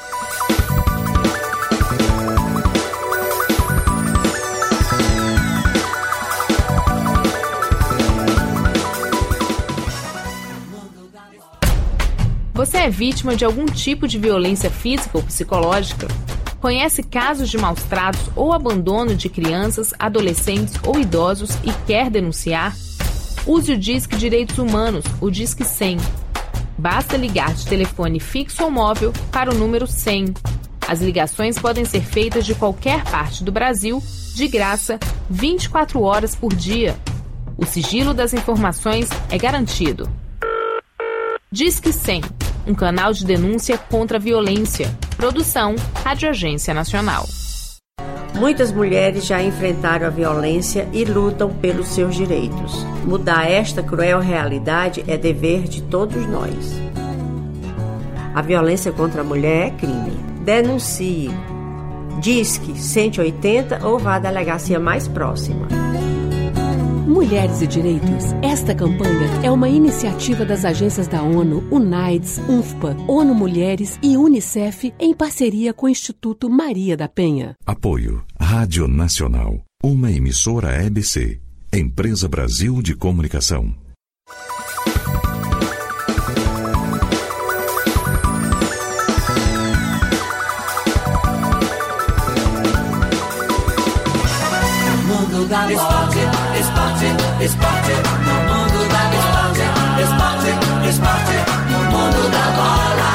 Você é vítima de algum tipo de violência física ou psicológica? Conhece casos de maus tratos ou abandono de crianças, adolescentes ou idosos e quer denunciar? Use o Disque Direitos Humanos, o Disque 100. Basta ligar de telefone fixo ou móvel para o número 100. As ligações podem ser feitas de qualquer parte do Brasil, de graça, 24 horas por dia. O sigilo das informações é garantido. Disque 100, um canal de denúncia contra a violência. Produção, Rádio Agência Nacional. Muitas mulheres já enfrentaram a violência e lutam pelos seus direitos. Mudar esta cruel realidade é dever de todos nós. A violência contra a mulher é crime. Denuncie. Disque 180 ou vá à delegacia mais próxima. Mulheres e Direitos. Esta campanha é uma iniciativa das agências da ONU, UNAIDS, UNFPA, ONU Mulheres e UNICEF em parceria com o Instituto Maria da Penha. Apoio Rádio Nacional, uma emissora EBC, Empresa Brasil de Comunicação. Mundo da esporte, esporte, no mundo da esporte, esporte, no mundo da bola.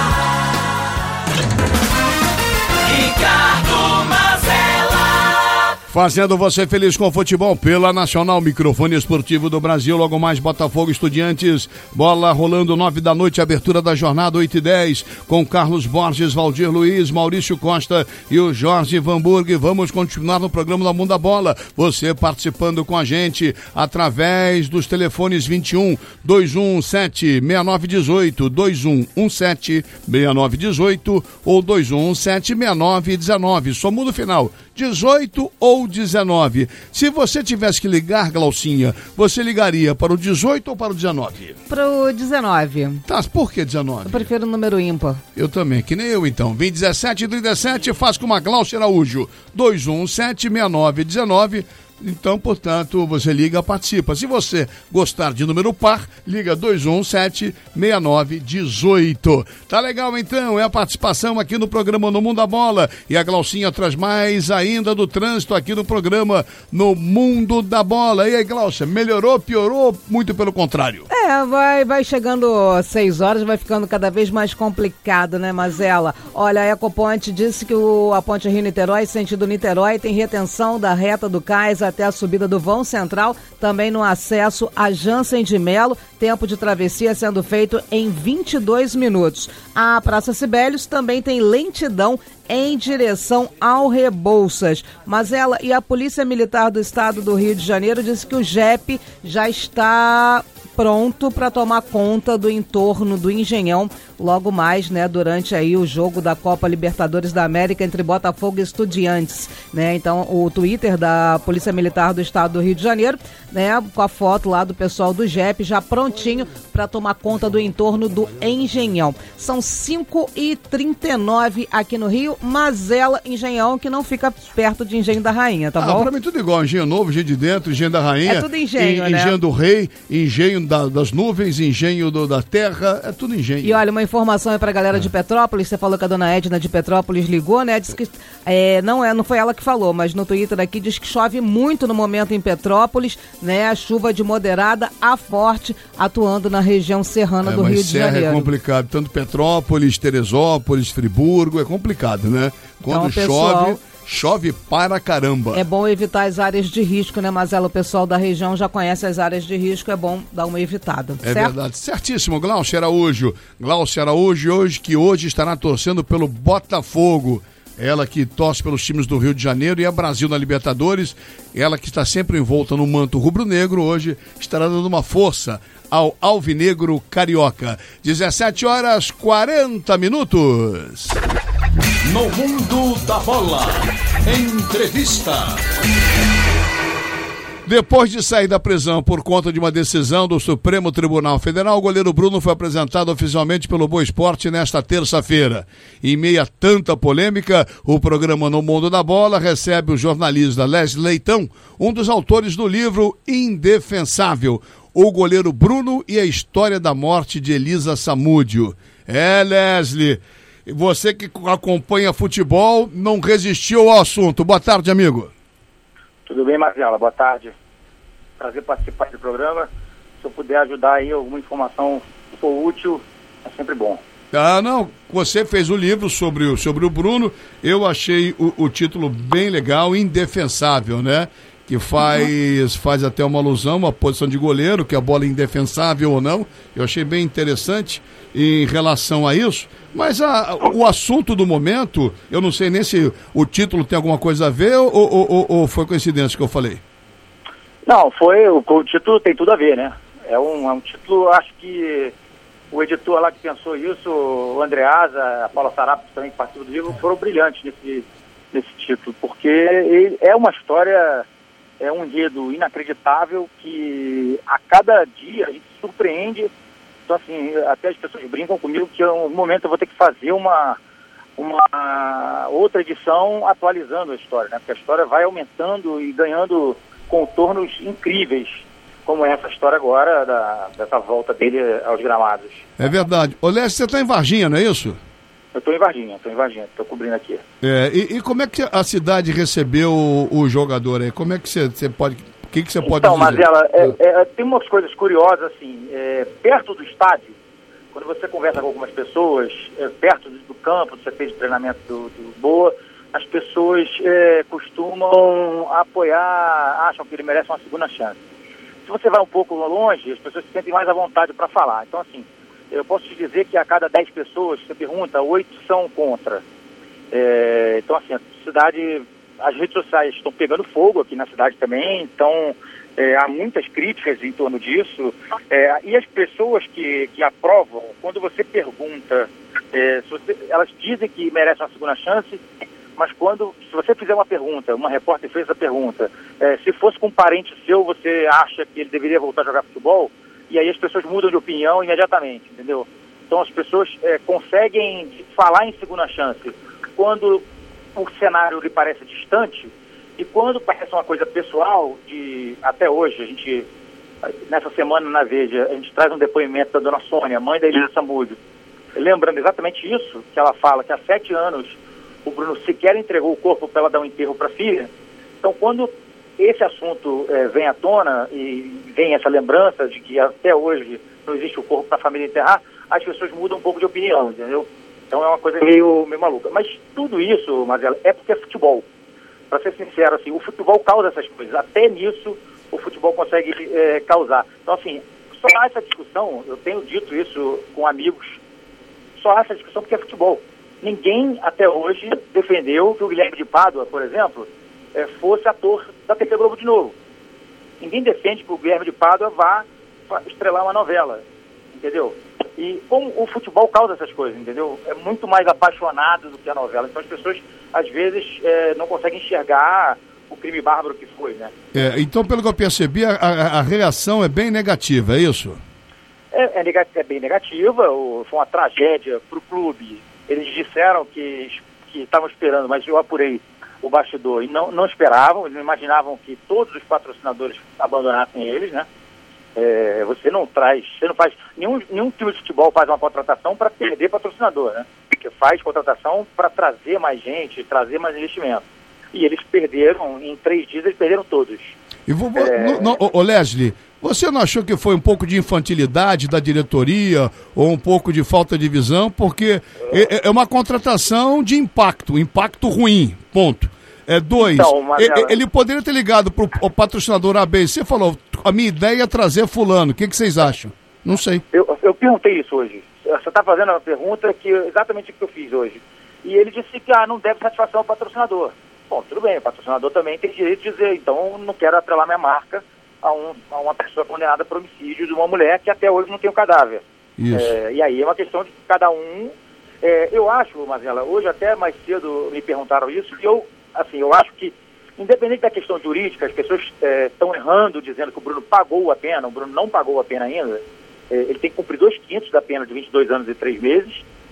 Ricardo Mazella. Fazendo você feliz com o futebol pela Nacional, microfone esportivo do Brasil, logo mais Botafogo Estudiantes, bola rolando 9 da noite, abertura da jornada 8h10, com Carlos Borges, Valdir Luiz, Maurício Costa e o Jorge Vanburg. Vamos continuar no programa da Mundo da Bola, você participando com a gente através dos telefones 21 2117 6918, 2117 6918 ou 2117 6919, só muda o final, 18 ou ou 19. Se você tivesse que ligar, Glaucinha, você ligaria para o 18 ou para o 19? Para o 19. Tá, por que 19? Eu prefiro o número ímpar. Eu também, que nem eu então. 20, 17 e 37, faz com uma Glaucia Araújo. 21176919. Então, portanto, você liga, participa. Se você gostar de número par, liga 217-6918. Tá legal, então? É a participação aqui no programa No Mundo da Bola. E a Glaucinha traz mais ainda do trânsito aqui no programa No Mundo da Bola. E aí, Glaucia, melhorou, piorou? Muito pelo contrário. Vai chegando 6 horas, vai ficando cada vez mais complicado, né, Mazela? Olha, a Ecoponte disse que a Ponte Rio-Niterói, sentido Niterói, tem retenção da reta do Cais até a subida do vão central, também no acesso a Jansen de Melo, tempo de travessia sendo feito em 22 minutos. A Praça Sibelius também tem lentidão em direção ao Rebouças. Mazela, e a Polícia Militar do Estado do Rio de Janeiro disse que o JEP já está pronto para tomar conta do entorno do Engenhão, logo mais, né, durante aí o jogo da Copa Libertadores da América entre Botafogo e Estudiantes, né? Então, o Twitter da Polícia Militar do Estado do Rio de Janeiro, né, com a foto lá do pessoal do JEP já prontinho para tomar conta do entorno do Engenhão. São 5h39 aqui no Rio, Mazela, Engenhão, que não fica perto de Engenho da Rainha, tá bom? Pra mim tudo igual, Engenho Novo, Engenho de Dentro, Engenho da Rainha. É tudo engenho, né? Engenho do Rei, Engenho das Nuvens, Engenho da Terra, é tudo engenho. E olha, uma informação aí pra galera de Petrópolis, você falou que a dona Edna de Petrópolis ligou, né? Diz que não foi ela que falou, mas no Twitter aqui diz que chove muito no momento em Petrópolis, né? A chuva de moderada a forte atuando na região serrana do Rio de Janeiro. É complicado, tanto Petrópolis, Teresópolis, Friburgo, é complicado, né? Quando então, chove para caramba. É bom evitar as áreas de risco, né, Mazela? O pessoal da região já conhece as áreas de risco, é bom dar uma evitada. É verdade, certíssimo. Glaucia Araújo, hoje estará torcendo pelo Botafogo. Ela que torce pelos times do Rio de Janeiro e a Brasil na Libertadores. Ela que está sempre envolta no manto rubro-negro, hoje estará dando uma força ao alvinegro carioca. 17h40. No Mundo da Bola, entrevista. Depois de sair da prisão por conta de uma decisão do Supremo Tribunal Federal, o goleiro Bruno foi apresentado oficialmente pelo Boa Esporte nesta terça-feira. Em meio a tanta polêmica, o programa No Mundo da Bola recebe o jornalista Leslie Leitão, um dos autores do livro Indefensável, o goleiro Bruno e a história da morte de Elisa Samúdio. Leslie, você que acompanha futebol não resistiu ao assunto. Boa tarde, amigo. Tudo bem, Mazela? Boa tarde. Prazer participar do programa. Se eu puder ajudar aí, alguma informação que for útil, é sempre bom. Não, você fez o livro sobre o Bruno, eu achei o título bem legal, Indefensável, né? Que faz até uma alusão, uma posição de goleiro, que a bola é indefensável ou não. Eu achei bem interessante em relação a isso. Mas o assunto do momento, eu não sei nem se o título tem alguma coisa a ver ou foi coincidência que eu falei. Não, o título tem tudo a ver, né? É um título, acho que o editor lá que pensou isso, o Andreasa, a Paula Sarapos também que participou do livro, foram brilhantes nesse título, porque ele é uma história... É um enredo inacreditável que a cada dia a gente se surpreende. Então, assim, até as pessoas brincam comigo que em um momento eu vou ter que fazer uma outra edição atualizando a história, né? Porque a história vai aumentando e ganhando contornos incríveis, como essa história agora dessa volta dele aos gramados. É verdade. Lécio, você está em Varginha, não é isso? Eu estou em Varginha, estou cobrindo aqui. E como é que a cidade recebeu o jogador aí? Como é que você pode... O que você pode dizer? Então, Mazela, tem umas coisas curiosas, assim, perto do estádio, quando você conversa com algumas pessoas, perto do campo, do CT de treinamento do Boa, as pessoas costumam apoiar, acham que ele merece uma segunda chance. Se você vai um pouco longe, as pessoas se sentem mais à vontade para falar. Então, assim, eu posso te dizer que a cada 10 pessoas, você pergunta, 8 são contra. Então, assim, a cidade, as redes sociais estão pegando fogo aqui na cidade também, então há muitas críticas em torno disso. E as pessoas que aprovam, quando você pergunta, elas dizem que merecem uma segunda chance, mas se você fizer uma pergunta, uma repórter fez a pergunta, se fosse com um parente seu, você acha que ele deveria voltar a jogar futebol? E aí as pessoas mudam de opinião imediatamente, entendeu? Então as pessoas conseguem falar em segunda chance quando o cenário lhe parece distante e quando parece uma coisa pessoal, até hoje, a gente, nessa semana na Veja, a gente traz um depoimento da dona Sônia, mãe da Elisa Samúdio, lembrando exatamente isso, que ela fala que há 7 anos o Bruno sequer entregou o corpo para ela dar um enterro para a filha. Então, quando esse assunto vem à tona e vem essa lembrança de que até hoje não existe o corpo para a família enterrar, as pessoas mudam um pouco de opinião, entendeu? Então é uma coisa meio maluca. Mas tudo isso, Marcelo, é porque é futebol. Para ser sincero, assim, o futebol causa essas coisas. Até nisso o futebol consegue causar. Então, assim, só há essa discussão, eu tenho dito isso com amigos, só há essa discussão porque é futebol. Ninguém até hoje defendeu que o Guilherme de Pádua, por exemplo, fosse ator da TV Globo de novo. Ninguém defende que o Guilherme de Pádua vá estrelar uma novela, entendeu? E como o futebol causa essas coisas, entendeu? É muito mais apaixonado do que a novela. Então as pessoas, às vezes, não conseguem enxergar o crime bárbaro que foi, né? Então, pelo que eu percebi, a reação é bem negativa, é isso? É bem negativa, foi uma tragédia para o clube. Eles disseram que estavam esperando, mas eu apurei o bastidor e não esperavam, eles não imaginavam que todos os patrocinadores abandonassem eles, né? Você não faz, nenhum time de futebol faz uma contratação para perder patrocinador, né? Porque faz contratação para trazer mais gente, trazer mais investimento. E eles perderam, em 3 dias eles perderam todos. E Leslie, você não achou que foi um pouco de infantilidade da diretoria ou um pouco de falta de visão? Porque é uma contratação de impacto ruim, ponto. 2, então, ele poderia ter ligado para o patrocinador A, B e C, falou, a minha ideia é trazer fulano, o que vocês acham? Não sei. Eu perguntei isso hoje. Você está fazendo uma pergunta exatamente o que eu fiz hoje. E ele disse que não deve satisfação ao patrocinador. Bom, tudo bem, o patrocinador também tem direito de dizer, então não quero atrelar minha marca a uma pessoa condenada por homicídio de uma mulher que até hoje não tem o cadáver. Isso. E aí é uma questão de cada um. Eu acho, Marcela, hoje até mais cedo me perguntaram isso, e eu acho que, independente da questão jurídica, as pessoas estão errando dizendo que o Bruno pagou a pena, o Bruno não pagou a pena ainda. Ele tem que cumprir 2/5 da pena de 22 anos e 3 meses,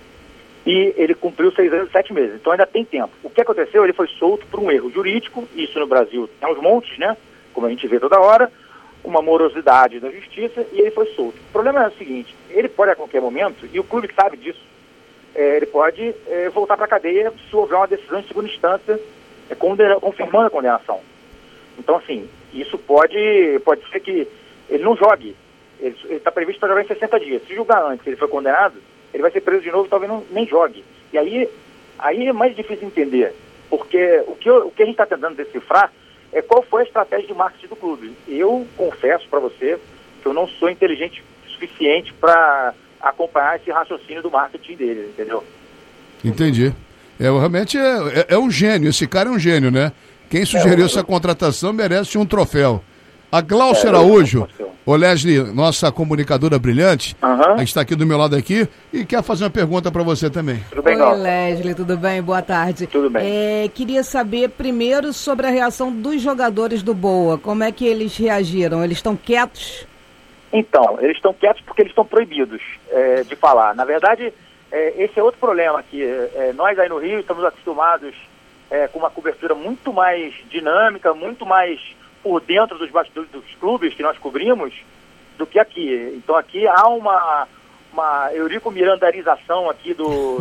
e ele cumpriu 6 anos e 7 meses, então ainda tem tempo. O que aconteceu? Ele foi solto por um erro jurídico, isso no Brasil tem uns montes, né? Como a gente vê toda hora, uma morosidade da justiça, e ele foi solto. O problema é o seguinte, ele pode a qualquer momento, e o clube sabe disso, ele pode voltar para a cadeia se houver uma decisão em segunda instância confirmando a condenação. Então, assim, isso pode ser que ele não jogue. Ele está previsto para jogar em 60 dias. Se julgar antes, ele foi condenado, ele vai ser preso de novo e talvez nem jogue. E aí é mais difícil entender, porque o que a gente está tentando decifrar é qual foi a estratégia de marketing do clube. Eu confesso para você que eu não sou inteligente o suficiente para acompanhar esse raciocínio do marketing dele, entendeu? Entendi. Realmente é um gênio, esse cara é um gênio, né? Quem sugeriu essa contratação merece um troféu. A Glaucia Araújo, Leslie, nossa comunicadora brilhante, está aqui do meu lado aqui e quer fazer uma pergunta para você também. Tudo bem, Oi, Leslie, tudo bem? Boa tarde. Tudo bem. Queria saber primeiro sobre a reação dos jogadores do Boa. Como é que eles reagiram? Eles estão quietos? Então, eles estão quietos porque eles estão proibidos de falar. Na verdade, esse é outro problema aqui. Nós aí no Rio estamos acostumados com uma cobertura muito mais dinâmica, muito mais por dentro dos bastidores dos clubes que nós cobrimos do que aqui. Então aqui há uma Eurico Mirandarização aqui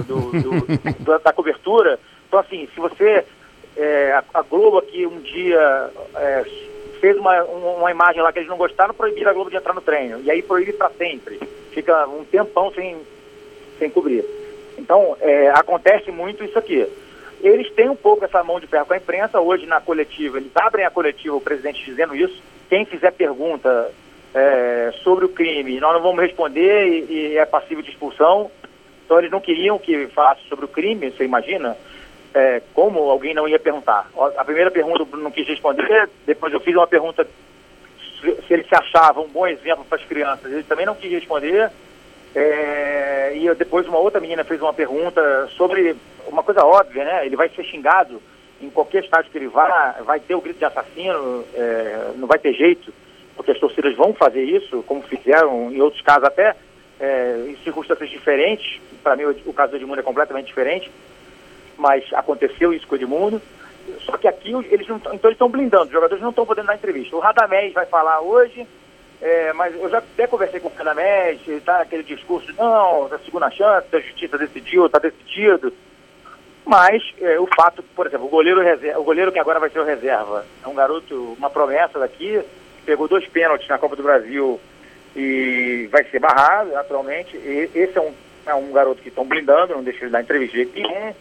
da cobertura. Então assim, se você a Globo aqui um dia fez uma imagem lá que eles não gostaram, proibiram a Globo de entrar no treino. E aí proíbe para sempre. Fica um tempão sem cobrir. Então acontece muito isso aqui. Eles têm um pouco essa mão de ferro com a imprensa. Hoje, na coletiva, eles abrem a coletiva, o presidente dizendo isso. Quem fizer pergunta sobre o crime, nós não vamos responder e é passível de expulsão. Então, eles não queriam que falasse sobre o crime, você imagina? Como alguém não ia perguntar? A primeira pergunta eu não quis responder, depois eu fiz uma pergunta se ele se achava um bom exemplo para as crianças. Ele também não quis responder. E aí depois uma outra menina fez uma pergunta sobre uma coisa óbvia, né? Ele vai ser xingado em qualquer estádio que ele vá, vai ter o grito de assassino, não vai ter jeito, porque as torcidas vão fazer isso, como fizeram em outros casos até, em circunstâncias diferentes. Para mim o caso do Edmundo é completamente diferente, mas aconteceu isso com o Edmundo. Só que aqui eles estão blindando, os jogadores não estão podendo dar entrevista. O Radamés vai falar hoje, mas eu já até conversei com o Radamés, tá aquele discurso, não, da segunda chance, a justiça decidiu, está decidido. Mas o fato, por exemplo, o goleiro que agora vai ser o reserva, é um garoto, uma promessa daqui, pegou 2 pênaltis na Copa do Brasil e vai ser barrado, naturalmente. E esse é um garoto que estão blindando, não deixa ele dar entrevista de jeito nenhum.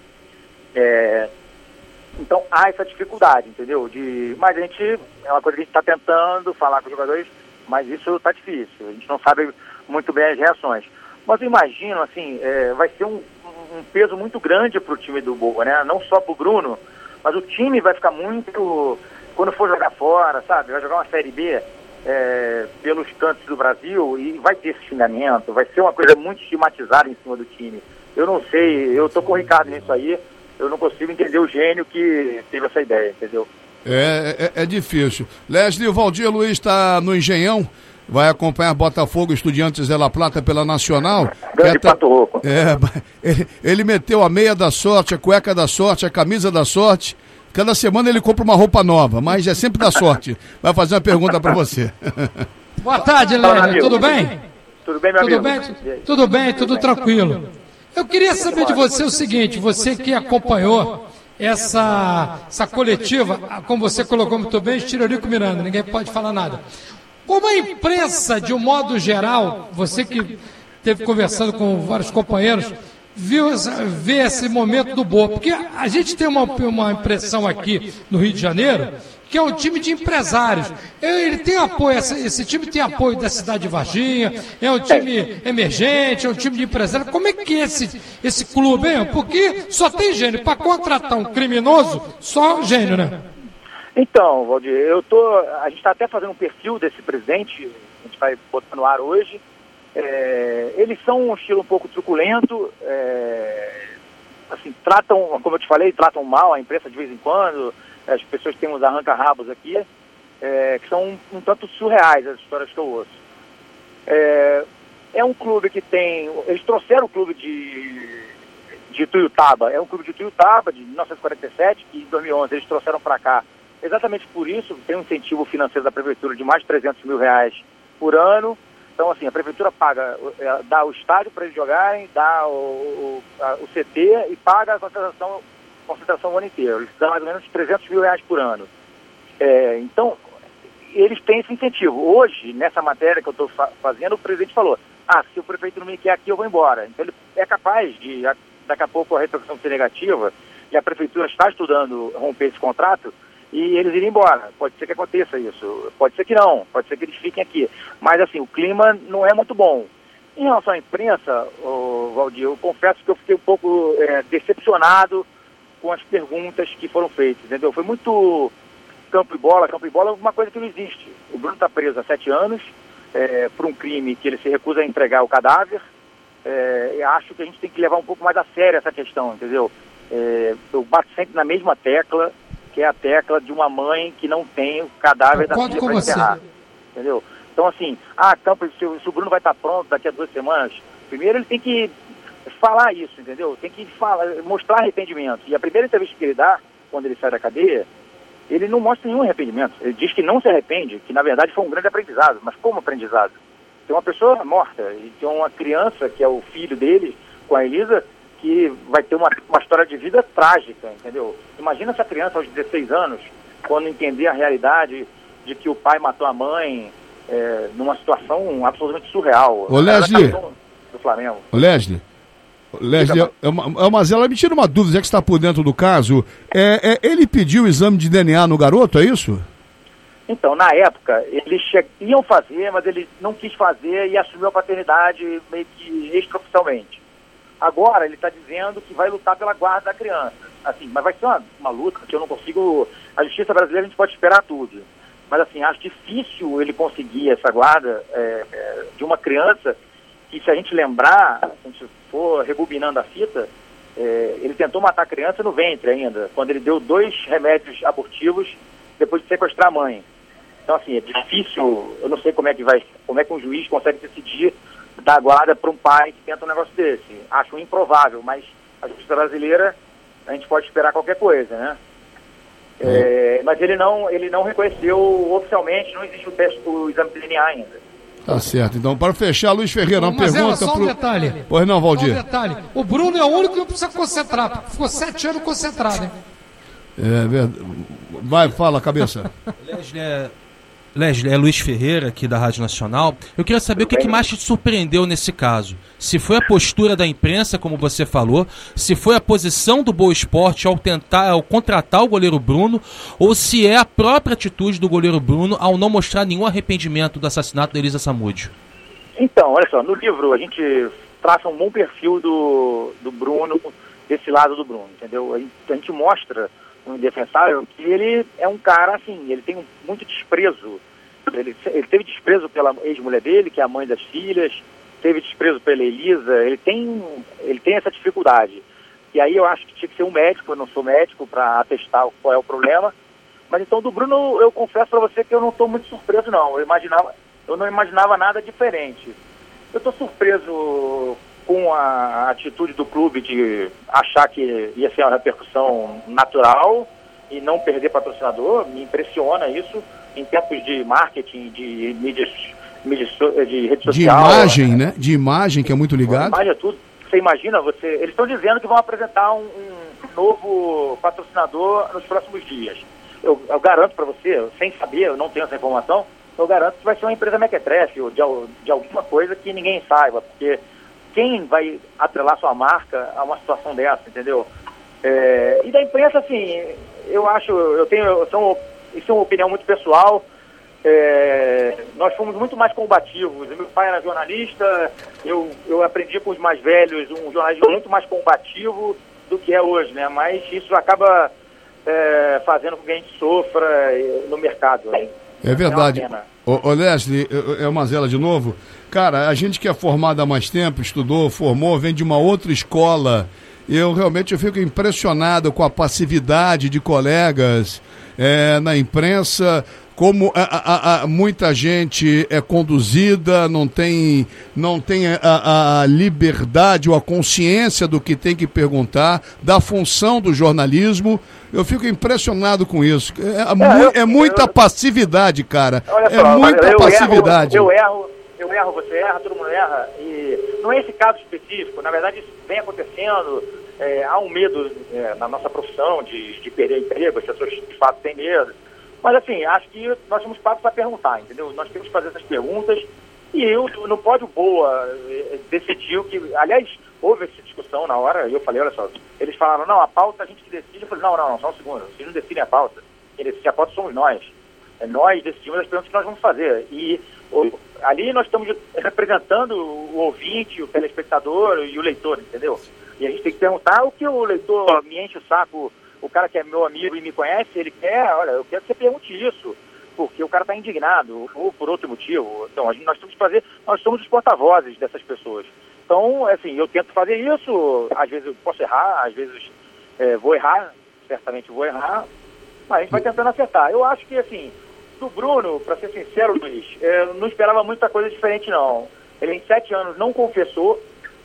Então há essa dificuldade, entendeu? Mas a gente, é uma coisa que a gente está tentando falar com os jogadores, mas isso está difícil, a gente não sabe muito bem as reações. Mas eu imagino, assim, vai ser um peso muito grande para o time do Boa, né? Não só para o Bruno, mas o time vai ficar muito, quando for jogar fora, sabe? Vai jogar uma Série B pelos cantos do Brasil e vai ter esse xingamento, vai ser uma coisa muito estigmatizada em cima do time. Eu não sei, eu tô com o Ricardo nisso aí, eu não consigo entender o gênio que teve essa ideia, entendeu? É difícil. Leslie, o Valdir Luiz está no Engenhão, vai acompanhar Botafogo Estudiantes de La Plata pela Nacional. Grande Pato Rouco. Ele meteu a meia da sorte, a cueca da sorte, a camisa da sorte. Cada semana ele compra uma roupa nova, mas é sempre da sorte. Vai fazer uma pergunta para você. Boa tarde, Leslie. Tudo bem? Tudo bem, meu amigo? Tudo bem, tudo tranquilo. Eu queria saber de você o seguinte, você que acompanhou essa coletiva, como você colocou muito bem, Tiririco Miranda, ninguém pode falar nada. Como a imprensa, de um modo geral, você que esteve conversando com vários companheiros, vê esse momento do Boa? Porque a gente tem uma impressão aqui no Rio de Janeiro, que é um time de empresários. Ele tem apoio, esse time tem apoio da cidade de Varginha, é um time emergente, é um time de empresários. Como é que é esse clube, hein? Porque só tem gênio. Para contratar um criminoso, só gênio, né? Então, Valdir, a gente está até fazendo um perfil desse presidente, a gente vai botar no ar hoje. Eles são um estilo um pouco truculento, assim, tratam, como eu te falei, tratam mal a imprensa de vez em quando. As pessoas têm uns arranca-rabos aqui, que são um tanto surreais as histórias que eu ouço. É um clube que tem... Eles trouxeram o clube de Tuiutaba. É um clube de Tuiutaba, de 1947, que em 2011 eles trouxeram para cá. Exatamente por isso, tem um incentivo financeiro da Prefeitura de mais de R$300 mil por ano. Então, assim, a Prefeitura dá o estádio para eles jogarem, dá o CT e paga a concentração o ano inteiro. Eles dão mais ou menos R$300 mil por ano. Então, eles têm esse incentivo. Hoje, nessa matéria que eu estou fazendo, o presidente falou, se o prefeito não me quer aqui, eu vou embora. Então, ele é capaz de, daqui a pouco, a repercussão ser negativa, e a Prefeitura está estudando romper esse contrato, e eles irem embora. Pode ser que aconteça isso, pode ser que não, pode ser que eles fiquem aqui. Mas, assim, o clima não é muito bom. Em relação à imprensa, Valdir, eu confesso que eu fiquei um pouco decepcionado com as perguntas que foram feitas, entendeu? Foi muito campo e bola é uma coisa que não existe. O Bruno está preso há 7 anos por um crime que ele se recusa a entregar o cadáver. Eu acho que a gente tem que levar um pouco mais a sério essa questão, entendeu? Eu bato sempre na mesma tecla, que é a tecla de uma mãe que não tem o cadáver da filha para enterrar, entendeu? Então, assim, se o Bruno vai estar pronto daqui a 2 semanas, primeiro ele tem que falar isso, entendeu? Tem que mostrar arrependimento. E a primeira entrevista que ele dá, quando ele sai da cadeia, ele não mostra nenhum arrependimento. Ele diz que não se arrepende, que na verdade foi um grande aprendizado. Mas como aprendizado? Tem uma pessoa morta e tem uma criança, que é o filho dele, com a Elisa, que vai ter uma história de vida trágica, entendeu? Imagina essa criança aos 16 anos, quando entender a realidade de que o pai matou a mãe numa situação absolutamente surreal. Ô, Leslie, do Flamengo. Ô, Leslie, mas ela me tira uma dúvida, já que está por dentro do caso. Ele pediu o exame de DNA no garoto, é isso? Então, na época, eles iam fazer, mas ele não quis fazer e assumiu a paternidade meio que extraoficialmente. Agora ele está dizendo que vai lutar pela guarda da criança. Assim, mas vai ser uma luta que eu não consigo... A justiça brasileira a gente pode esperar tudo. Mas assim, acho difícil ele conseguir essa guarda de uma criança que se a gente lembrar, se a gente for rebobinando a fita, ele tentou matar a criança no ventre ainda, quando ele deu 2 remédios abortivos depois de sequestrar a mãe. Então, assim, é difícil, eu não sei como é que um juiz consegue decidir dar guarda para um pai que tenta um negócio desse. Acho improvável, mas a justiça brasileira, a gente pode esperar qualquer coisa, né? Mas ele não reconheceu oficialmente, não existe o exame de DNA ainda. Tá certo. Então, para fechar, Luiz Ferreira, uma pergunta... Só um detalhe. Pois não, Valdir. Só um detalhe. O Bruno é o único que não precisa concentrar, porque ficou 7 anos concentrado, hein? É verdade. Vai, fala, cabeça. Leslie, é Luiz Ferreira, aqui da Rádio Nacional. Eu queria saber o que mais te surpreendeu nesse caso. Se foi a postura da imprensa, como você falou, se foi a posição do Boa Esporte ao contratar o goleiro Bruno, ou se é a própria atitude do goleiro Bruno ao não mostrar nenhum arrependimento do assassinato da Elisa Samúdio. Então, olha só, no livro a gente traça um bom perfil do Bruno, desse lado do Bruno, entendeu? A gente mostra um indefensável que ele é um cara, assim, ele tem muito desprezo. Ele teve desprezo pela ex-mulher dele, que é a mãe das filhas, teve desprezo pela Elisa, ele tem essa dificuldade. E aí eu acho que tinha que ser um médico, eu não sou médico, para atestar qual é o problema. Mas então do Bruno, eu confesso para você que eu não estou muito surpreso, não. Eu não imaginava nada diferente. Eu estou surpreso com a atitude do clube de achar que ia ser uma repercussão natural e não perder patrocinador. Me impressiona isso em tempos de marketing, de mídias de rede social. De imagem, né? De imagem, que é muito ligado. Imagem é tudo. Você imagina, eles estão dizendo que vão apresentar um novo patrocinador nos próximos dias. Eu garanto para você, sem saber, eu não tenho essa informação, eu garanto que vai ser uma empresa mequetrefe ou de alguma coisa que ninguém saiba, porque quem vai atrelar sua marca a uma situação dessa, entendeu? E da imprensa, assim, eu acho, isso é uma opinião muito pessoal, nós fomos muito mais combativos. Meu pai era jornalista, eu aprendi com os mais velhos um jornalismo muito mais combativo do que é hoje, né? Mas isso acaba fazendo com que a gente sofra no mercado, né? É verdade. Ô Leslie, é o Mazella de novo. Cara, a gente que é formado há mais tempo, estudou, formou, vem de uma outra escola. Eu fico impressionado com a passividade de colegas na imprensa, como muita gente é conduzida, não tem a liberdade ou a consciência do que tem que perguntar, da função do jornalismo. Eu fico impressionado com isso. É muita passividade, cara. Muita passividade. Eu erro, você erra, todo mundo erra. E não é esse caso específico. Na verdade, isso vem acontecendo. Há um medo na nossa profissão de perder emprego. As pessoas de fato têm medo. Mas, assim, acho que nós somos pagos para perguntar, entendeu? Nós temos que fazer essas perguntas. E eu, no pódio Boa, decidiu que... Aliás, houve essa discussão na hora, e eu falei, olha só, eles falaram, não, a pauta a gente que decide. Eu falei, não, só um segundo, vocês não decidem a pauta. Quem decide a pauta somos nós. Nós decidimos as perguntas que nós vamos fazer. E ali nós estamos representando o ouvinte, o telespectador e o leitor, entendeu? E a gente tem que perguntar o que o leitor me enche o saco, o cara que é meu amigo e me conhece, ele quer, olha, eu quero que você pergunte isso, porque o cara está indignado, ou por outro motivo. Então, nós temos que fazer, nós somos os porta-vozes dessas pessoas. Então, assim, eu tento fazer isso, às vezes eu posso errar, às vezes vou errar, certamente vou errar, mas a gente vai tentando acertar. Eu acho que, assim, do Bruno, para ser sincero, Luiz, eu não esperava muita coisa diferente, não. Ele em 7 anos não confessou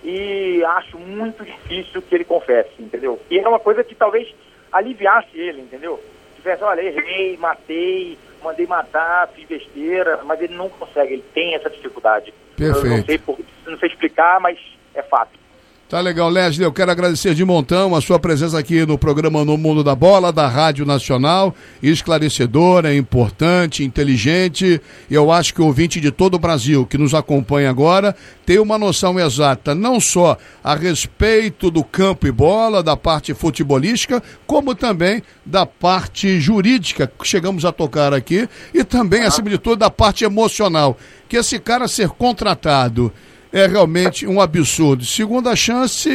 e acho muito difícil que ele confesse, entendeu? E é uma coisa que talvez aliviasse ele, entendeu? Tivesse, olha, errei, matei, mandei matar, fiz besteira, mas ele não consegue, ele tem essa dificuldade. Perfeito. Eu não sei explicar, mas é fato. Tá legal, Leslie, eu quero agradecer de montão a sua presença aqui no programa No Mundo da Bola, da Rádio Nacional, esclarecedora, importante, inteligente, e eu acho que o ouvinte de todo o Brasil que nos acompanha agora tem uma noção exata, não só a respeito do campo e bola, da parte futebolística, como também da parte jurídica que chegamos a tocar aqui, e também, acima de tudo, da parte emocional, que esse cara ser contratado é realmente um absurdo. Segunda chance,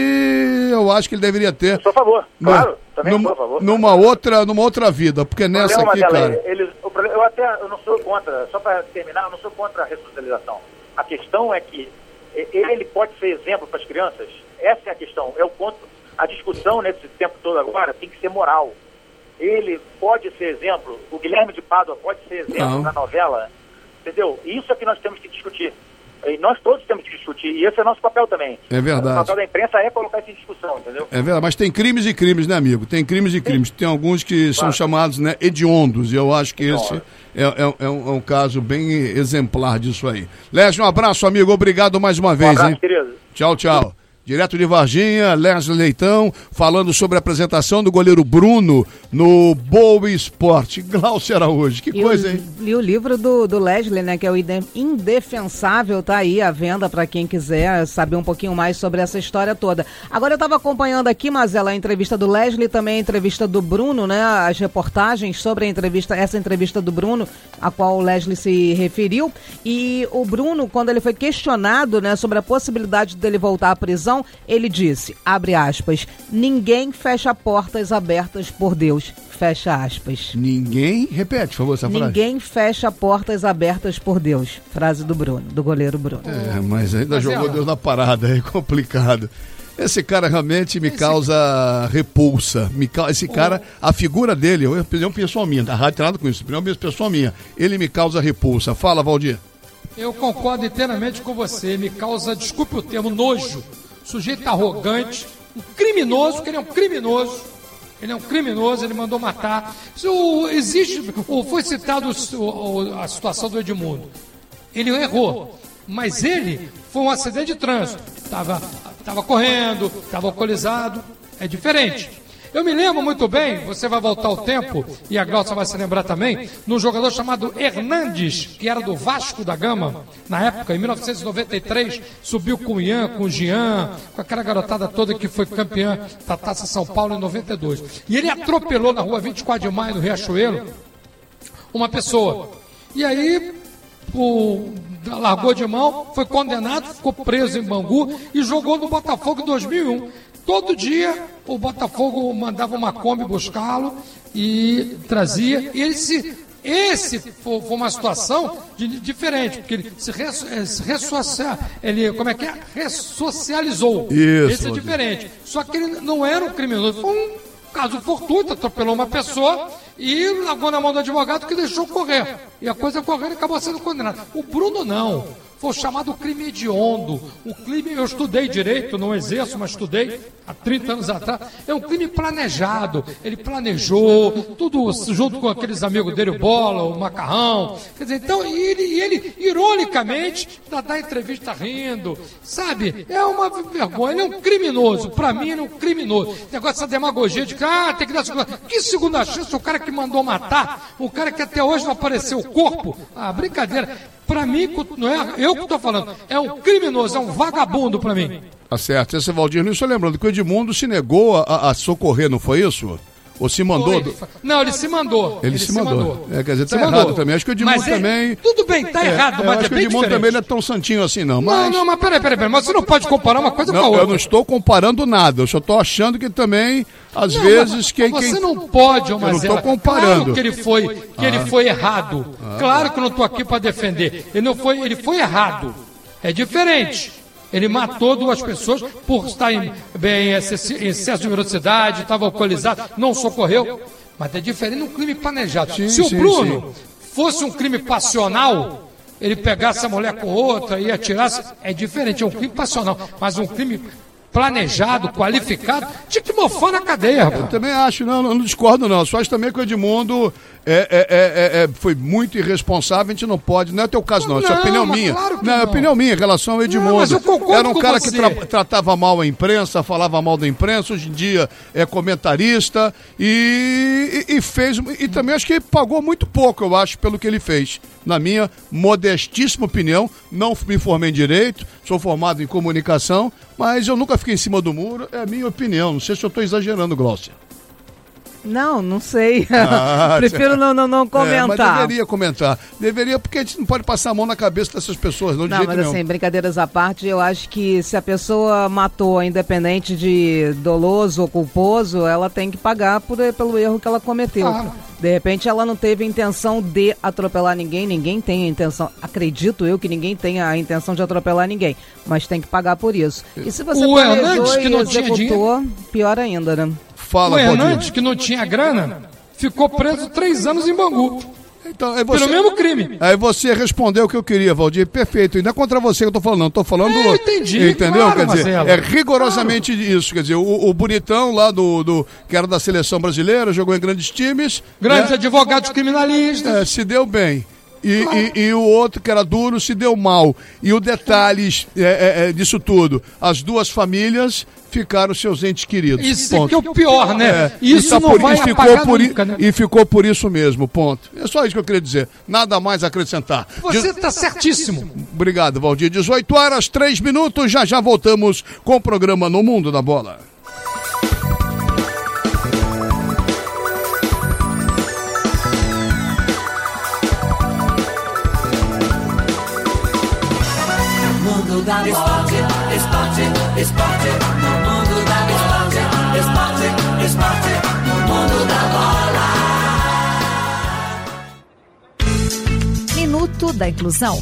eu acho que ele deveria ter. Eu sou a favor, claro, também sou a favor. Numa outra vida, porque nessa aqui, cara... Eu não sou contra, só para terminar, eu não sou contra a ressocialização. A questão é que ele pode ser exemplo para as crianças? Essa é a questão, é o ponto. A discussão nesse tempo todo agora tem que ser moral. Ele pode ser exemplo, o Guilherme de Pádua pode ser exemplo na novela, entendeu? Isso é que nós temos que discutir. E nós todos temos que discutir, e esse é o nosso papel também. É verdade. O papel da imprensa é colocar isso em discussão, entendeu? É verdade, mas tem crimes e crimes, né, amigo? Tem crimes e crimes. Tem alguns que são chamados, né, hediondos, e eu acho que esse é um caso bem exemplar disso aí. Leslie, um abraço, amigo, obrigado mais uma vez, abraço, hein? querido. Tchau, tchau. Direto de Varginha, Leslie Leitão, falando sobre a apresentação do goleiro Bruno no Boa Esporte. Glaucio Araújo, que coisa, hein? E o livro do Leslie, né, que é o Indefensável, tá aí à venda para quem quiser saber um pouquinho mais sobre essa história toda. Agora eu estava acompanhando aqui, Mazela, a entrevista do Leslie, também a entrevista do Bruno, né, as reportagens sobre essa entrevista do Bruno, a qual o Leslie se referiu, e o Bruno, quando ele foi questionado, né, sobre a possibilidade dele voltar à prisão, ele disse, abre aspas, ninguém fecha portas abertas por Deus, fecha aspas. Ninguém? Repete, por favor, essa frase. Ninguém fecha portas abertas por Deus, frase do Bruno, do goleiro Bruno. Mas ainda jogou Deus na parada, é complicado. Esse cara realmente me causa repulsa. Esse cara, a figura dele, eu opinião pessoal minha, tá nada com isso, opinião pessoal minha, ele me causa repulsa. Fala, Valdir. Eu concordo inteiramente com você, me causa, desculpe o termo, nojo. Sujeito arrogante, um criminoso, que ele é um criminoso. Ele é um criminoso, ele mandou matar. Foi citado a situação do Edmundo. Ele errou, mas ele foi um acidente de trânsito. Estava correndo, estava alcoolizado, é diferente. Eu me lembro muito bem, você vai voltar ao tempo, e a Glaucia vai se lembrar também, num jogador chamado Hernandes, que era do Vasco da Gama, na época, em 1993, subiu com o Ian, com o Jean, com aquela garotada toda que foi campeã da Taça São Paulo em 92. E ele atropelou na rua 24 de Maio, no Riachuelo, uma pessoa. E aí, largou de mão, foi condenado, ficou preso em Bangu e jogou no Botafogo em 2001. Todo dia o Botafogo mandava uma Kombi buscá-lo e trazia. E esse foi uma situação diferente, porque ele ressocializou. Isso, esse é diferente. Só que ele não era um criminoso, foi um caso fortuito, atropelou uma pessoa e largou na mão do advogado que deixou correr. E a coisa correu e acabou sendo condenado. O Bruno não. Foi o chamado crime hediondo. O crime, eu estudei direito, não exerço, mas estudei há 30 anos atrás. É um crime planejado. Ele planejou, tudo junto com aqueles amigos dele, o Bola, o Macarrão. Quer dizer, então, ele ironicamente, dá entrevista rindo. Sabe? É uma vergonha. Ele é um criminoso. Para mim, ele é um criminoso. Negócio dessa demagogia de que, tem que dar segunda chance. Que segunda chance? O cara que mandou matar, o cara que até hoje não apareceu o corpo. Brincadeira. Para mim, não é eu que estou falando, é um criminoso, é um vagabundo para mim. Tá certo. Esse Valdir Nunes, só lembrando que o Edmundo se negou a socorrer, não foi isso? Ou se mandou? Não, ele se mandou. Ele se mandou. Quer dizer, tá errado também. Acho que o Edmundo também... Tudo bem, tá errado, mas acho que o Edmundo também não é tão santinho assim, não. Mas peraí. Mas você não pode comparar uma coisa com a outra. Eu não estou comparando nada. Eu só estou achando que também, às vezes... Você não pode, Mazela. Eu não estou comparando. Claro que ele foi errado. Claro que eu não estou aqui para defender. Ele foi errado. É diferente. Ele matou 2 pessoas por estar em excesso de velocidade, estava alcoolizado, não socorreu. Mas é diferente de um crime planejado. Se o Bruno fosse um crime passional, ele pegasse a mulher com outra e atirasse, é diferente, é um crime passional. Mas um crime planejado, qualificado, tinha que mofar na cadeia, rapaz. Eu também acho, não discordo não, só acho também que o Edmundo foi muito irresponsável, a gente não pode, não é teu caso não, isso é opinião minha. Claro não, é opinião minha em relação ao Edmundo. Mas eu concordo era um cara você. que tratava mal a imprensa, falava mal da imprensa, hoje em dia é comentarista e fez, e também acho que pagou muito pouco, eu acho, pelo que ele fez. Na minha modestíssima opinião, não me formei em Direito, sou formado em Comunicação, mas eu nunca fiquei em cima do muro, é a minha opinião, não sei se eu estou exagerando, Glaucia. Não sei. Prefiro não comentar. Mas deveria comentar. Deveria, porque a gente não pode passar a mão na cabeça dessas pessoas, não de jeito nenhum. Assim, brincadeiras à parte, eu acho que se a pessoa matou, independente de doloso ou culposo, ela tem que pagar pelo erro que ela cometeu. De repente ela não teve intenção de atropelar ninguém tem a intenção, acredito eu que ninguém tenha a intenção de atropelar ninguém, mas tem que pagar por isso. E se você planejou e executou, pior ainda, né? O Hernandes, que não tinha grana, ficou preso 3 anos em Bangu. Então, pelo mesmo crime. Aí você respondeu o que eu queria, Valdir. Perfeito. E não é contra você que eu tô falando, não. Tô falando. Eu entendi. Entendeu? Claro, quer dizer, Marcelo. é rigorosamente isso. Quer dizer, o bonitão lá que era da seleção brasileira, jogou em grandes times. Grandes advogados criminalistas. Se deu bem. E o outro, que era duro, se deu mal. E o detalhe disso tudo: as duas famílias ficaram seus entes queridos. Isso que é o pior, né? Isso não vai apagar nunca, né? E ficou por isso mesmo, ponto. É só isso que eu queria dizer. Nada mais a acrescentar. Você está certíssimo. Obrigado, Valdir. 18 horas, 3 minutos. Já voltamos com o programa No Mundo da Bola. Esporte, no mundo da bola. Esporte, no mundo da bola. Minuto da Inclusão.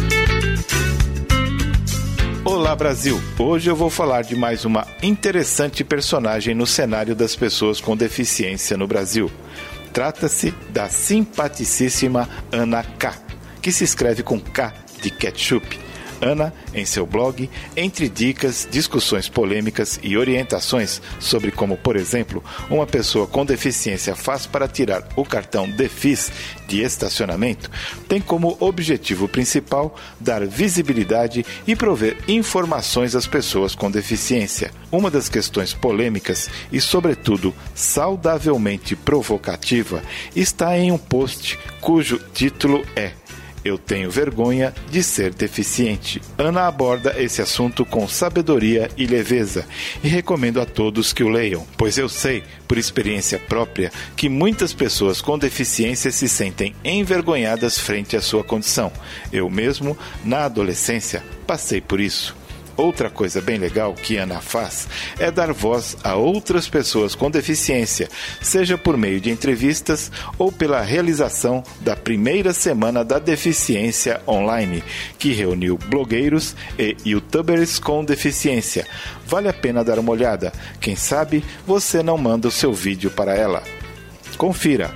Olá, Brasil! Hoje eu vou falar de mais uma interessante personagem no cenário das pessoas com deficiência no Brasil. Trata-se da simpaticíssima Ana K, que se escreve com K de ketchup. Ana, em seu blog, entre dicas, discussões polêmicas e orientações sobre como, por exemplo, uma pessoa com deficiência faz para tirar o cartão Defis de estacionamento, tem como objetivo principal dar visibilidade e prover informações às pessoas com deficiência. Uma das questões polêmicas e, sobretudo, saudavelmente provocativa está em um post cujo título é Eu tenho vergonha de ser deficiente. Ana aborda esse assunto com sabedoria e leveza e recomendo a todos que o leiam, pois eu sei, por experiência própria, que muitas pessoas com deficiência se sentem envergonhadas frente à sua condição. Eu mesmo, na adolescência, passei por isso. Outra coisa bem legal que Ana faz é dar voz a outras pessoas com deficiência, seja por meio de entrevistas ou pela realização da primeira Semana da Deficiência Online, que reuniu blogueiros e youtubers com deficiência. Vale a pena dar uma olhada. Quem sabe você não manda o seu vídeo para ela. Confira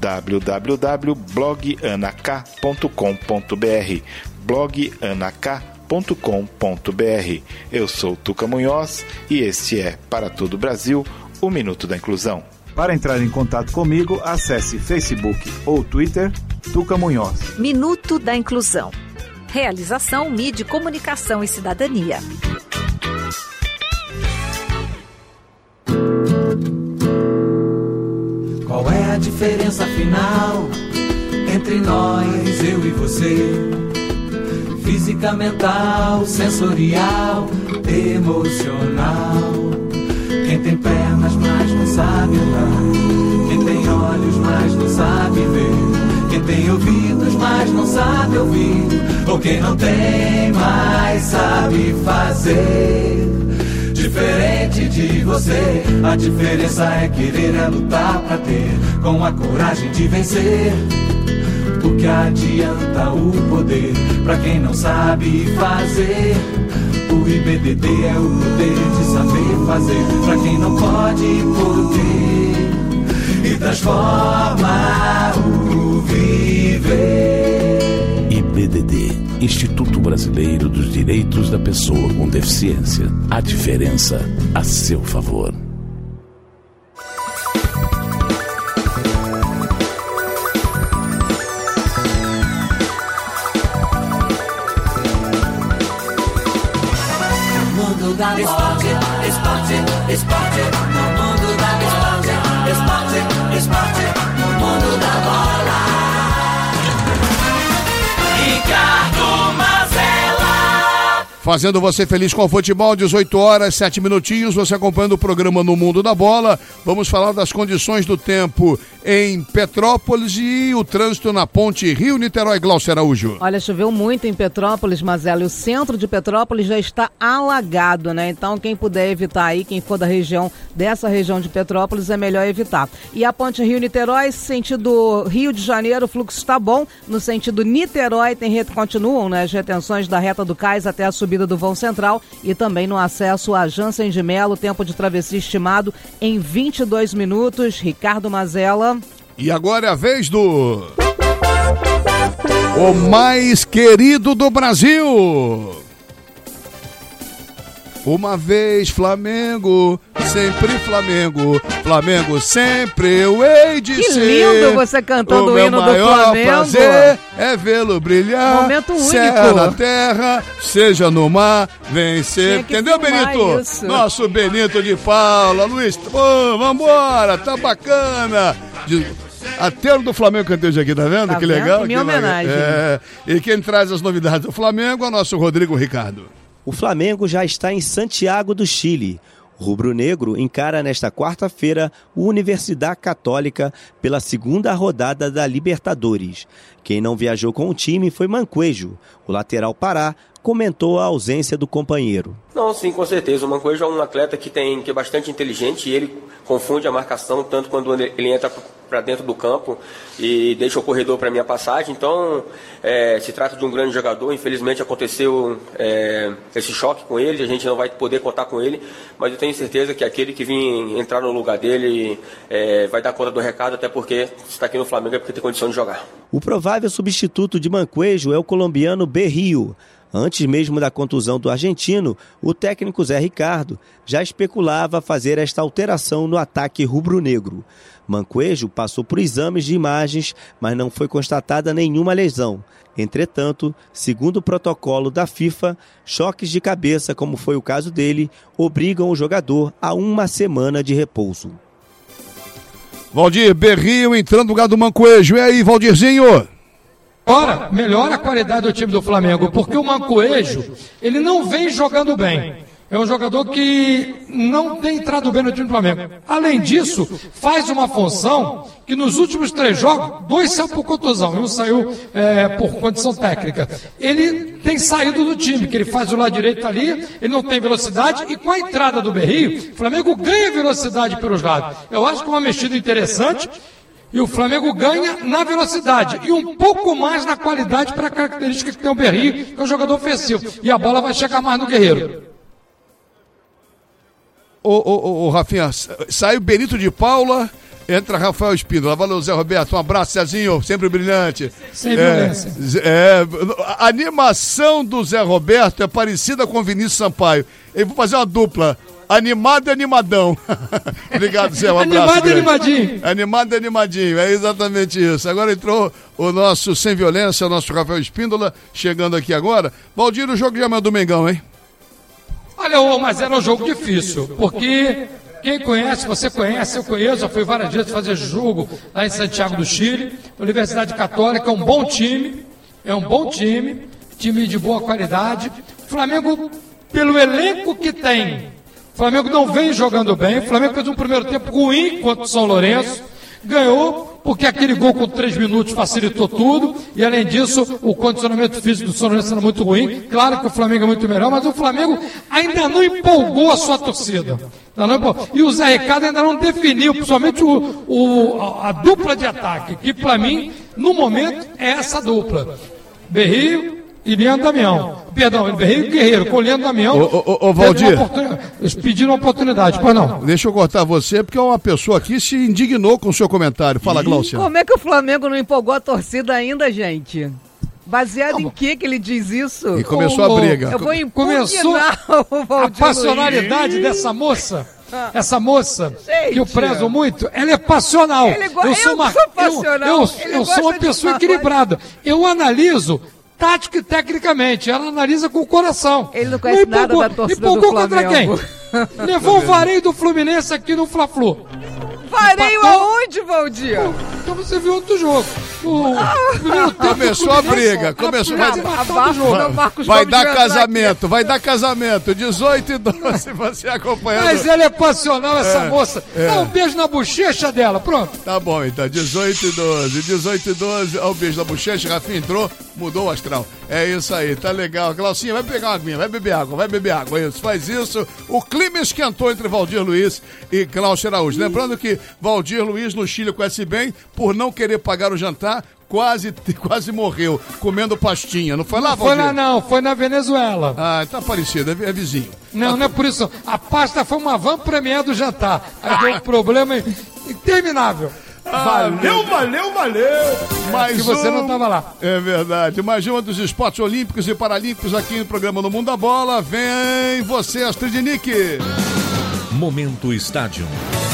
www.blogank.com.br blogank.com.br. Eu sou Tuca Munhoz e este é, para todo o Brasil, o Minuto da Inclusão. Para entrar em contato comigo, acesse Facebook ou Twitter, Tuca Munhoz. Minuto da Inclusão. Realização Mídia, Comunicação e Cidadania. Qual é a diferença final entre nós, eu e você? Física, mental, sensorial, emocional. Quem tem pernas, mas não sabe andar. Quem tem olhos, mas não sabe ver. Quem tem ouvidos, mas não sabe ouvir. Ou quem não tem, mas sabe fazer. Diferente de você, a diferença é querer, é lutar pra ter, com a coragem de vencer. O que adianta o poder pra quem não sabe fazer? O IBDD é o poder de saber fazer pra quem não pode poder e transforma o viver. IBDD, Instituto Brasileiro dos Direitos da Pessoa com Deficiência. A diferença a seu favor. Esporte, no mundo da bola. Esporte, no mundo da bola. Ricardo Mazella. Fazendo você feliz com o futebol, 18 horas, 7 minutinhos, você acompanhando o programa No Mundo da Bola. Vamos falar das condições do tempo em Petrópolis e o trânsito na ponte Rio-Niterói. Glaucio Araújo. Olha, choveu muito em Petrópolis, Mazela, e o centro de Petrópolis já está alagado, né? Então, quem puder evitar aí, quem for dessa região de Petrópolis, é melhor evitar. E a ponte Rio-Niterói, sentido Rio de Janeiro, o fluxo está bom. No sentido Niterói, continuam, né, as retenções da reta do Cais até a subida do vão central e também no acesso a Jansen de Melo, tempo de travessia estimado em 22 minutos. Ricardo Mazella. E agora é a vez do... o mais querido do Brasil. Uma vez Flamengo, sempre Flamengo, Flamengo sempre eu hei de ser. Que lindo você cantando o hino do Flamengo. O meu maior prazer é vê-lo brilhar. Momento único. Seja na terra, seja no mar, vencer. Entendeu, Benito? Isso. Nosso Benito de Paula. Luiz, vambora, tá bacana. Até o do Flamengo cantei hoje aqui, tá vendo? Tá que vendo? legal. Minha homenagem. E quem traz as novidades do Flamengo é o nosso Rodrigo Ricardo. O Flamengo já está em Santiago do Chile. O rubro-negro encara nesta quarta-feira o Universidade Católica pela segunda rodada da Libertadores. Quem não viajou com o time foi Mancoejo. O lateral Pará comentou a ausência do companheiro. Não, sim, com certeza. O Mancoejo é um atleta que é bastante inteligente e ele confunde a marcação tanto quando ele entra para dentro do campo e deixa o corredor para minha passagem. Então, se trata de um grande jogador. Infelizmente aconteceu esse choque com ele, a gente não vai poder contar com ele, mas eu tenho certeza que aquele que vir entrar no lugar dele vai dar conta do recado, até porque se está aqui no Flamengo é porque tem condição de jogar. O provável substituto de Mancoejo é o colombiano Berrio. Antes mesmo da contusão do argentino, o técnico Zé Ricardo já especulava fazer esta alteração no ataque rubro-negro. Mancoejo passou por exames de imagens, mas não foi constatada nenhuma lesão. Entretanto, segundo o protocolo da FIFA, choques de cabeça, como foi o caso dele, obrigam o jogador a 1 semana de repouso. Valdir, Berrio entrando no lugar do Mancoejo. E aí, Valdirzinho? Ora, melhora a qualidade do time do Flamengo, porque o Mancoejo, ele não vem jogando bem. É um jogador que não tem entrado bem no time do Flamengo. Além disso, faz uma função que nos últimos 3 jogos, 2 saiu por contusão, um saiu por condição técnica. Ele tem saído do time, que ele faz o lado direito ali, ele não tem velocidade, e com a entrada do Berrio, o Flamengo ganha velocidade pelos lados. Eu acho que é uma mexida interessante. E o Flamengo ganha na velocidade e um pouco mais na qualidade para a característica que tem o Berrio, que é um jogador ofensivo. E a bola vai chegar mais no Guerreiro. Ô, Rafinha, sai o Benito de Paula, entra Rafael Espíndola. Valeu, Zé Roberto. Um abraço, Zezinho, sempre brilhante. Sem violência. A animação do Zé Roberto é parecida com o Vinícius Sampaio. Eu vou fazer uma dupla. Animado e animadão. Obrigado, Zé. Um abraço. Animado e animadinho. Animado e animadinho, é exatamente isso. Agora entrou o nosso Sem Violência, o nosso Rafael Espíndola, chegando aqui agora. Valdir, o jogo de amanhã do Mengão, hein? Olha, mas era um jogo difícil, porque quem conhece, você conhece, eu conheço, já fui várias vezes fazer jogo lá em Santiago do Chile. Universidade Católica é um bom time, time de boa qualidade. O Flamengo, pelo elenco que tem, o Flamengo não vem jogando bem. O Flamengo fez um primeiro tempo ruim contra o São Lourenço. Ganhou porque aquele gol com 3 minutos facilitou tudo. E além disso, o condicionamento físico do São Lourenço era muito ruim. Claro que o Flamengo é muito melhor, mas o Flamengo ainda não empolgou a sua torcida. E o Zé Ricardo ainda não definiu, principalmente a dupla de ataque, que para mim, no momento, é essa dupla. Berrio e Leandro Damião. Perdão, Berrio e Guerreiro, com o Leandro Damião. Ô Valdir. Eles pediram uma oportunidade, pois não. Deixa eu cortar você, porque uma pessoa aqui se indignou com o seu comentário. Fala, Glaucia. Como é que o Flamengo não empolgou a torcida ainda, gente? Baseado em que ele diz isso? E começou a briga. Eu vou começou o Valdir a passionalidade dessa moça. Essa moça, gente, que eu prezo muito, ela é passional. Eu sou uma pessoa equilibrada. Eu analiso tático e tecnicamente, ela analisa com o coração. Ele não conhece nada da torcida do Flamengo. Contra quem? Levou o vareio do Fluminense aqui no Fla-Flu. Vareio aonde, Valdir? Então você viu outro jogo. Começou a briga. Vai dar casamento, vai dar casamento. 18 e 12, você acompanhando. Mas ela é passional, essa moça. Dá um beijo na bochecha dela, pronto. Tá bom, então, 18 e 12. 18 e 12, ó, o beijo na bochecha, Rafinha entrou, mudou o astral. É isso aí, tá legal. Glaucinha, vai pegar uma aguinha, vai beber água, isso, faz isso. O clima esquentou entre Valdir Luiz e Glaucio Araújo. Lembrando que Valdir Luiz no Chile conhece bem, por não querer pagar o jantar, quase morreu, comendo pastinha. Não foi lá, Valdir? Foi na Venezuela. Ah, tá parecido, é vizinho. Não é por isso. A pasta foi uma van premier do jantar. Aí deu um problema interminável. Valeu! Mais que você não estava lá. É verdade. Mais uma dos esportes olímpicos e paralímpicos aqui no programa No Mundo da Bola. Vem você, Astrid Nick. Momento Estádio.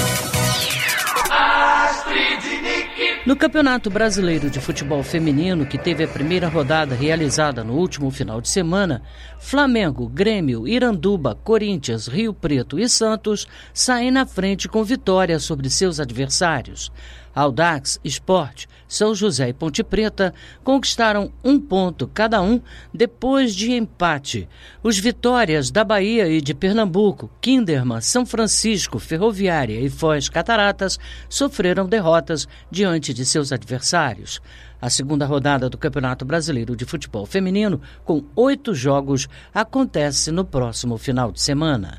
No Campeonato Brasileiro de Futebol Feminino, que teve a primeira rodada realizada no último final de semana, Flamengo, Grêmio, Iranduba, Corinthians, Rio Preto e Santos saem na frente com vitória sobre seus adversários. Audax, Sport, São José e Ponte Preta conquistaram 1 ponto cada um depois de empate. Os Vitórias da Bahia e de Pernambuco, Kinderman, São Francisco, Ferroviária e Foz Cataratas sofreram derrotas diante de seus adversários. A segunda rodada do Campeonato Brasileiro de Futebol Feminino, com 8 jogos, acontece no próximo final de semana.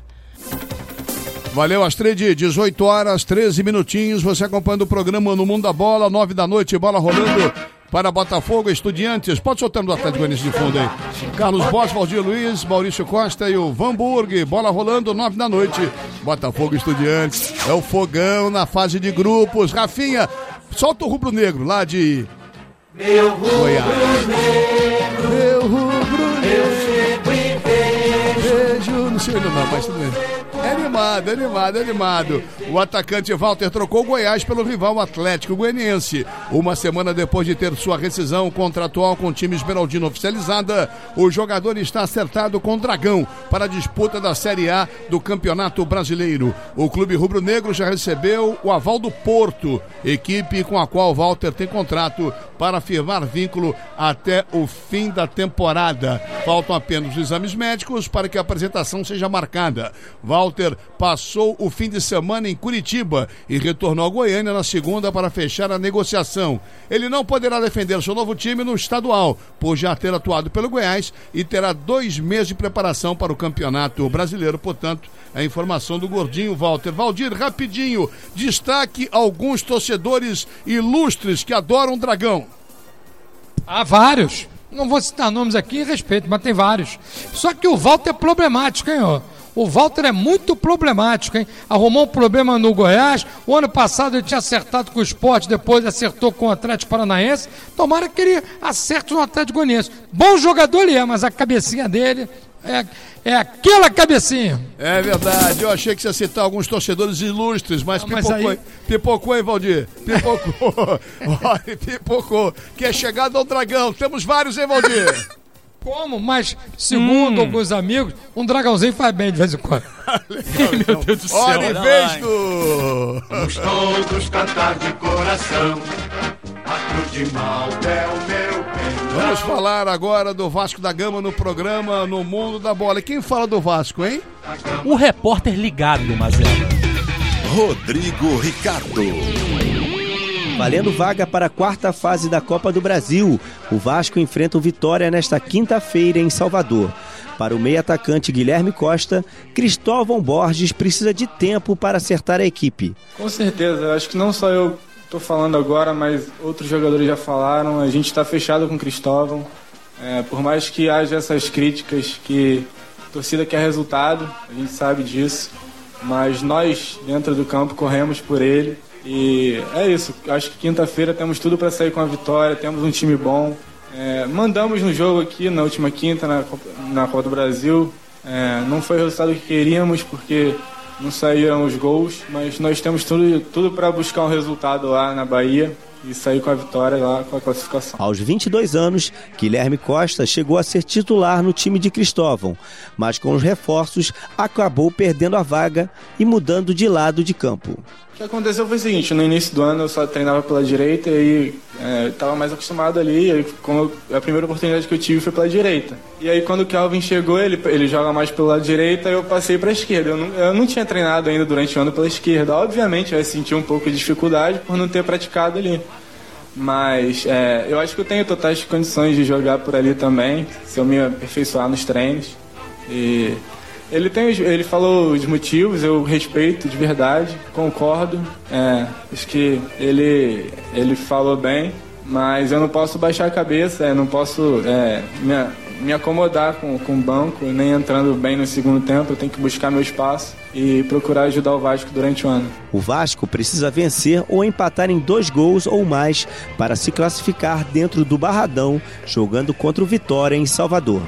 Valeu, Astrid, 18 horas, 13 minutinhos, você acompanhando o programa No Mundo da Bola, 9 da noite, bola rolando para Botafogo, Estudiantes, pode soltar no Atlético Goianiense de fundo aí. Carlos Bosch, Valdir Luiz, Maurício Costa e o Vanburg, bola rolando, 9 da noite, Botafogo, Estudiantes, é o fogão na fase de grupos. Rafinha, solta o rubro-negro lá de Goiás. Meu rubro-negro, beijo, não sei ainda não, mas tudo bem. Animado. O atacante Walter trocou o Goiás pelo rival Atlético Goianiense. Uma semana depois de ter sua rescisão contratual com o time esmeraldino oficializada, o jogador está acertado com o Dragão para a disputa da Série A do Campeonato Brasileiro. O clube rubro-negro já recebeu o aval do Porto, equipe com a qual Walter tem contrato para firmar vínculo até o fim da temporada. Faltam apenas os exames médicos para que a apresentação seja marcada. Walter passou o fim de semana em Curitiba e retornou a Goiânia na segunda para fechar a negociação. Ele não poderá defender seu novo time no estadual, por já ter atuado pelo Goiás, e terá 2 meses de preparação para o Campeonato Brasileiro. Portanto, a informação do gordinho Walter. Valdir, rapidinho, destaque alguns torcedores ilustres que adoram o Dragão. Há vários. Não vou citar nomes aqui em respeito, mas tem vários. Só que o Walter é problemático, hein, ó. O Walter é muito problemático, hein? Arrumou um problema no Goiás. O ano passado ele tinha acertado com o Sport, depois acertou com o Atlético Paranaense. Tomara que ele acerte no Atlético Goianiense. Bom jogador ele é, mas a cabecinha dele é aquela cabecinha. É verdade, eu achei que você ia citar alguns torcedores ilustres, mas pipocou, hein, Valdir? Pipocou. Olha, pipocou. Que é chegado ao Dragão. Temos vários, hein, Valdir? Como? Mas, segundo alguns amigos, um dragãozinho faz bem de vez em quando. Meu Deus do céu. Olha, em vez do... Vamos todos cantar de coração. A cruz de Malta é o meu pendão. Vamos falar agora do Vasco da Gama no programa No Mundo da Bola. E quem fala do Vasco, hein? O repórter ligado, Mazela. Rodrigo Ricardo. Valendo vaga para a 4ª fase da Copa do Brasil. O Vasco enfrenta o Vitória nesta quinta-feira em Salvador. Para o meio-atacante Guilherme Costa, Cristóvão Borges precisa de tempo para acertar a equipe. Com certeza, acho que não só eu estou falando agora, mas outros jogadores já falaram. A gente está fechado com o Cristóvão. Por mais que haja essas críticas que a torcida quer resultado, a gente sabe disso. Mas nós, dentro do campo, corremos por ele. E é isso, acho que quinta-feira temos tudo para sair com a vitória, temos um time bom. Mandamos no jogo aqui na última quinta, na Copa do Brasil. Não foi o resultado que queríamos porque não saíram os gols, mas nós temos tudo para buscar um resultado lá na Bahia. e sair com a vitória lá, com a classificação. Aos 22 anos, Guilherme Costa chegou a ser titular no time de Cristóvão, mas com os reforços acabou perdendo a vaga e mudando de lado de campo. O que aconteceu foi o seguinte, no início do ano eu só treinava pela direita e estava mais acostumado ali, e aí, a primeira oportunidade que eu tive foi pela direita. E aí quando o Kelvin chegou, ele joga mais pelo lado direito, eu passei para a esquerda. Eu não tinha treinado ainda durante o ano pela esquerda, obviamente eu ia sentir um pouco de dificuldade por não ter praticado ali. Mas eu acho que eu tenho totais condições de jogar por ali também, se eu me aperfeiçoar nos treinos. E ele falou os motivos, eu respeito de verdade, concordo. Acho que ele falou bem, mas eu não posso baixar a cabeça, não posso me acomodar com o banco, nem entrando bem no segundo tempo. Eu tenho que buscar meu espaço e procurar ajudar o Vasco durante o ano. O Vasco precisa vencer ou empatar em 2 gols ou mais para se classificar dentro do Barradão, jogando contra o Vitória em Salvador.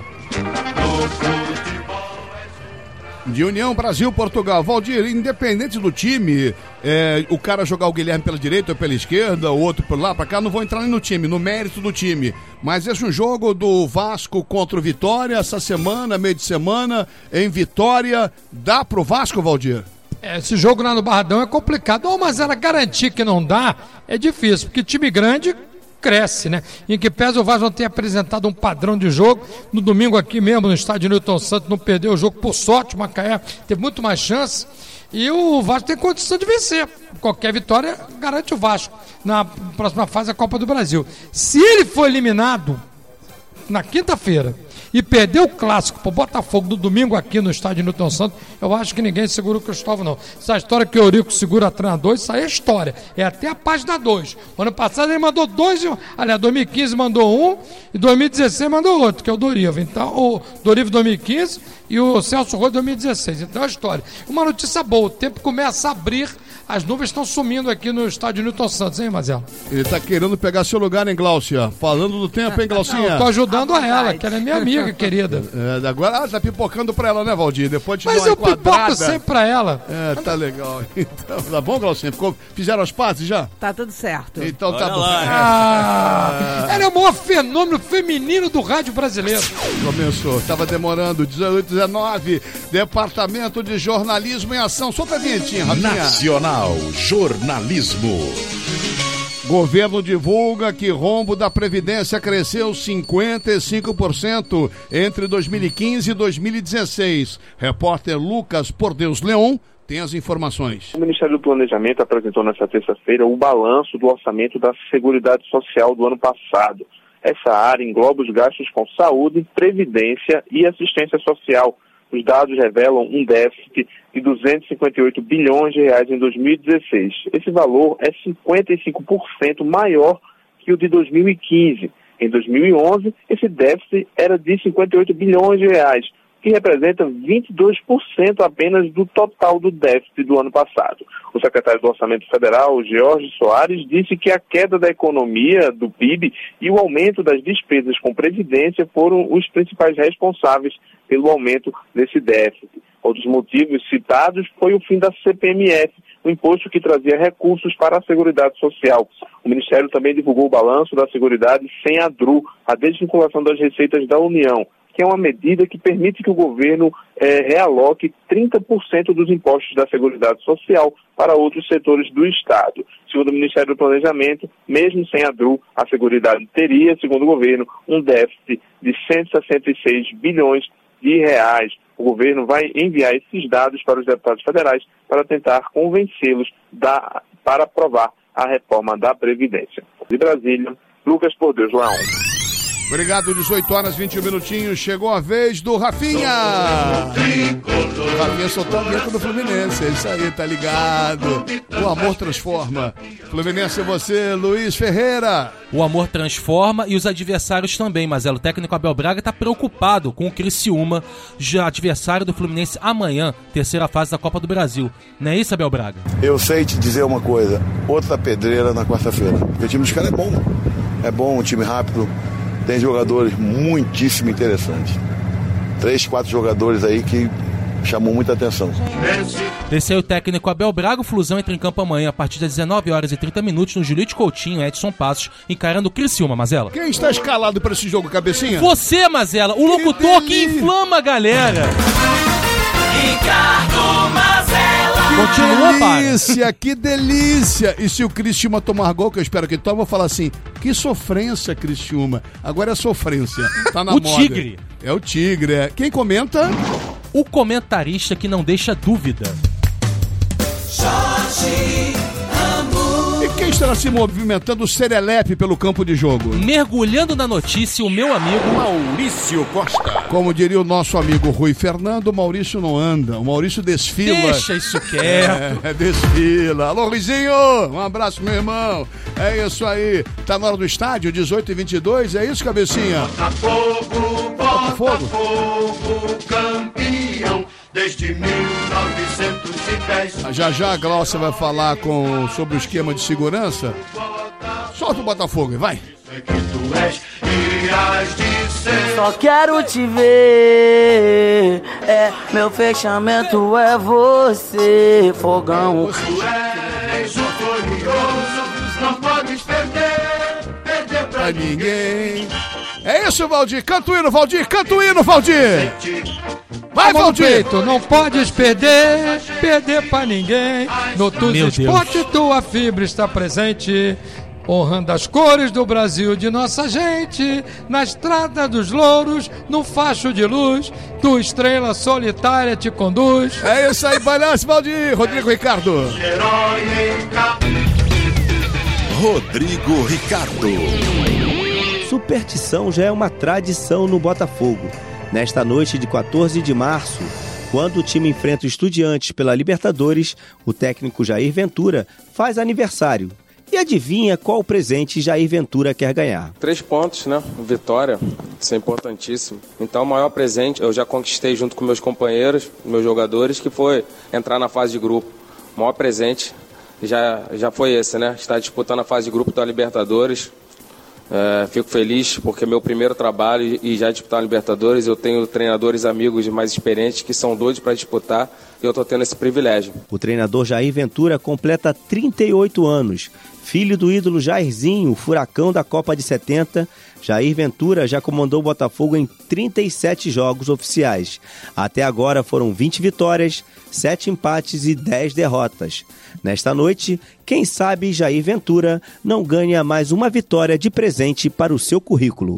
De União Brasil-Portugal. Valdir, independente do time, o cara jogar o Guilherme pela direita ou pela esquerda, o outro por lá, pra cá, não vou entrar nem no time, no mérito do time. Mas esse é um jogo do Vasco contra o Vitória, essa semana, meio de semana, em Vitória. Dá pro Vasco, Valdir? Esse jogo lá no Barradão é complicado. Mas ela garantir que não dá é difícil, porque time grande cresce, né? Em que pese o Vasco não ter apresentado um padrão de jogo. No domingo aqui mesmo, no estádio Newton Santos, não perdeu o jogo por sorte. O Macaé teve muito mais chance. E o Vasco tem condição de vencer. Qualquer vitória garante o Vasco na próxima fase da Copa do Brasil. Se ele for eliminado na quinta-feira e perder o clássico pro Botafogo no domingo aqui no estádio Newton Santos, eu acho que ninguém segura o Cristóvão, não. Essa história que o Eurico segura treinador, isso aí é história. É até a página 2. O ano passado ele mandou 2, aliás, 2015 mandou um e 2016 mandou outro, que é o Doriva. Então, o Doriva 2015 e o Celso Roth 2016. Então é a história. Uma notícia boa, o tempo começa a abrir, as nuvens estão sumindo aqui no estádio Newton Santos, hein, Marcelo? Ele tá querendo pegar seu lugar, hein, Gláucia? Falando do tempo, hein, Glaucinha? Eu tô ajudando a ela, que ela é minha amiga, querida. Agora tá pipocando pra ela, né, Valdir? Depois de Mas eu pipoco sempre pra ela. Tá legal. Então, tá bom, Glaucinha? Fizeram as pazes já? Tá tudo certo. Então Olha tá bom. Ela é o maior fenômeno feminino do rádio brasileiro. Começou, tava demorando. 18-19, Departamento de Jornalismo em Ação. Solta a vinhetinha, Rafinha. Nacional Jornalismo. Governo divulga que rombo da Previdência cresceu 55% entre 2015 e 2016. Repórter Lucas Por Deus Leon tem as informações. O Ministério do Planejamento apresentou nesta terça-feira o balanço do orçamento da Seguridade Social do ano passado. Essa área engloba os gastos com saúde, previdência e assistência social. Os dados revelam um déficit de 258 bilhões de reais em 2016. Esse valor é 55% maior que o de 2015. Em 2011, esse déficit era de 58 bilhões de reais, que representa 22% apenas do total do déficit do ano passado. O secretário do Orçamento Federal, Jorge Soares, disse que a queda da economia, do PIB, e o aumento das despesas com previdência foram os principais responsáveis pelo aumento desse déficit. Outros motivos citados foi o fim da CPMF, o imposto que trazia recursos para a Seguridade Social. O Ministério também divulgou o balanço da Seguridade sem a DRU, a desvinculação das receitas da União, que é uma medida que permite que o governo realoque 30% dos impostos da Seguridade Social para outros setores do Estado. Segundo o Ministério do Planejamento, mesmo sem a DRU, a Seguridade teria, segundo o governo, um déficit de 166 bilhões de reais. O governo vai enviar esses dados para os deputados federais para tentar convencê-los para aprovar a reforma da Previdência. De Brasília, Lucas Por Deus Leão. Obrigado, 18 horas, 21 minutinhos. Chegou a vez do Rafinha. O Rafinha soltou a vinheta do Fluminense. É isso aí, tá ligado? O amor transforma. Fluminense, você, Luiz Ferreira. O amor transforma e os adversários também, Marcelo. O técnico Abel Braga está preocupado com o Criciúma, já adversário do Fluminense amanhã, terceira fase da Copa do Brasil. Não é isso, Abel Braga? Eu sei te dizer uma coisa, outra pedreira na quarta-feira. Porque o time dos caras é bom. É bom, um time rápido. Tem jogadores muitíssimo interessantes. 3, 4 jogadores aí que chamou muita atenção. Esse aí o técnico Abel Braga. O Flusão entra em campo amanhã a partir das 19h30 no Julite Coutinho, Edson Passos, encarando o Criciúma, Mazela. Quem está escalado para esse jogo, Cabecinha? Você, Mazela, o locutor que inflama a galera. Ricardo Mazella. Continua, para. Delícia, que delícia. E se o Criciúma tomar gol, que eu espero que tome, eu vou falar assim, que sofrência, Criciúma. Agora é sofrência, tá na O moda. Tigre. É o Tigre, é. Quem comenta? O comentarista que não deixa dúvida. Jorge Ramos. E quem estará se movimentando serelepe pelo campo de jogo? Mergulhando na notícia, o meu amigo Maurício Costa. Como diria o nosso amigo Rui Fernando, o Maurício não anda, o Maurício desfila. Deixa isso quieto. Desfila. Alô, Ruizinho, um abraço, meu irmão. É isso aí. Tá na hora do estádio, 18h22, é isso, Cabecinha? Botafogo, campeão desde 1910. Já a Glaucia vai falar sobre o esquema de segurança. Solta o Botafogo aí, vai. Só quero te ver, meu fechamento é você, fogão. És o glorioso, não podes perder Pra ninguém. É isso, Valdir. Canta o hino, Valdir. Canta o hino, Valdir. Vai, Valdir. Peito, não podes perder pra ninguém. No Tuz Esporte, tua fibra está presente. Honrando as cores do Brasil de nossa gente, na estrada dos louros, no facho de luz, tua estrela solitária te conduz. É isso aí, balança, Valdir. Rodrigo Ricardo. Rodrigo Ricardo. Superstição já é uma tradição no Botafogo. Nesta noite de 14 de março, quando o time enfrenta o Estudiantes pela Libertadores, o técnico Jair Ventura faz aniversário. E adivinha qual presente Jair Ventura quer ganhar? 3 pontos, né? Vitória, isso é importantíssimo. Então o maior presente eu já conquistei junto com meus companheiros, meus jogadores, que foi entrar na fase de grupo. O maior presente já foi esse, né? Estar disputando a fase de grupo da Libertadores. Fico feliz porque é meu primeiro trabalho e já disputar a Libertadores. Eu tenho treinadores amigos mais experientes que são doidos para disputar e eu estou tendo esse privilégio. O treinador Jair Ventura completa 38 anos. Filho do ídolo Jairzinho, o furacão da Copa de 70, Jair Ventura já comandou o Botafogo em 37 jogos oficiais. Até agora foram 20 vitórias, 7 empates e 10 derrotas. Nesta noite, quem sabe Jair Ventura não ganha mais uma vitória de presente para o seu currículo.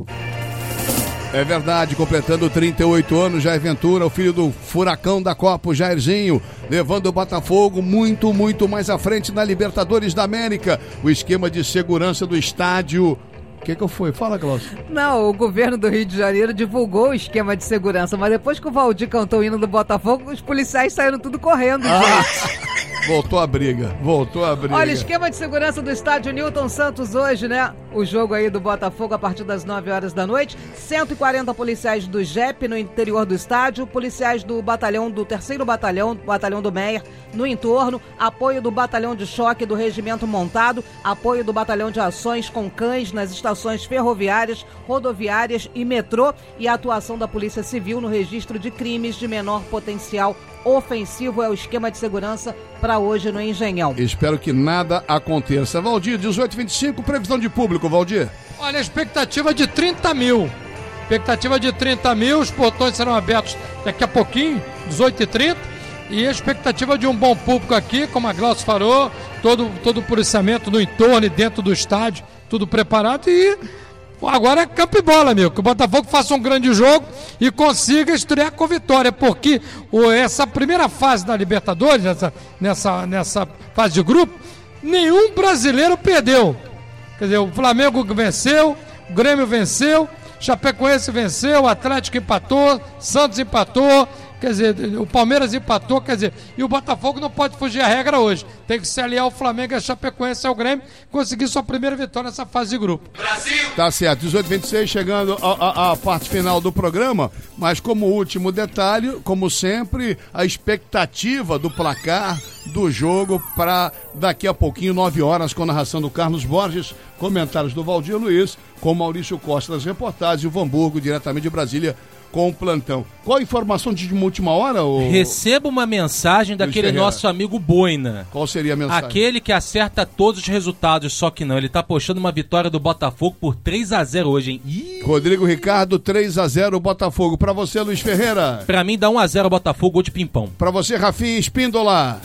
É verdade, completando 38 anos, Jair Ventura, o filho do furacão da Copa, o Jairzinho, levando o Botafogo muito, muito mais à frente na Libertadores da América. O esquema de segurança do estádio. O que foi? Fala, Glaucio. Não, o governo do Rio de Janeiro divulgou o esquema de segurança, mas depois que o Valdir cantou o hino do Botafogo, os policiais saíram tudo correndo, gente. Voltou a briga. Olha, esquema de segurança do estádio Newton Santos hoje, né? O jogo aí do Botafogo a partir das 9 horas da noite. 140 policiais do JEP no interior do estádio, policiais do batalhão, do 3º batalhão do Meier no entorno, apoio do batalhão de choque do regimento montado, apoio do batalhão de ações com cães nas estações ferroviárias, rodoviárias e metrô e a atuação da Polícia Civil no registro de crimes de menor potencial ofensivo. É o esquema de segurança para hoje no Engenhão. Espero que nada aconteça. Valdir, 18h25, previsão de público, Valdir. Olha, a expectativa de 30 mil. Expectativa de 30 mil, os portões serão abertos daqui a pouquinho, 18h30. E a expectativa de um bom público aqui, como a Glaucia falou, todo o policiamento no entorno e dentro do estádio, tudo preparado. E agora é campo e bola, amigo. Que o Botafogo faça um grande jogo e consiga estrear com vitória, porque essa primeira fase da Libertadores, nessa fase de grupo, nenhum brasileiro perdeu. Quer dizer, o Flamengo venceu, o Grêmio venceu, Chapecoense venceu, o Atlético empatou, Santos empatou, quer dizer, o Palmeiras empatou, quer dizer, e o Botafogo não pode fugir à regra hoje. Tem que se aliar ao Flamengo, a Chapecoense, ao Grêmio, conseguir sua primeira vitória nessa fase de grupo. Brasil! Tá certo, 18h26, chegando à parte final do programa, mas como último detalhe, como sempre, a expectativa do placar do jogo para daqui a pouquinho, 9 horas, com a narração do Carlos Borges, comentários do Valdir Luiz, com Maurício Costa nas reportagens, e o Vanburgo, diretamente de Brasília, com o plantão. Qual a informação de última hora? Receba uma mensagem daquele nosso amigo Boina. Qual seria a mensagem? Aquele que acerta todos os resultados, só que não. Ele tá postando uma vitória do Botafogo por 3-0 hoje, hein? Ih! Rodrigo Ricardo, 3-0 Botafogo. Pra você, Luiz Ferreira. Pra mim dá 1-0 Botafogo, gol de Pimpão. Pra você, Rafinha Espíndola.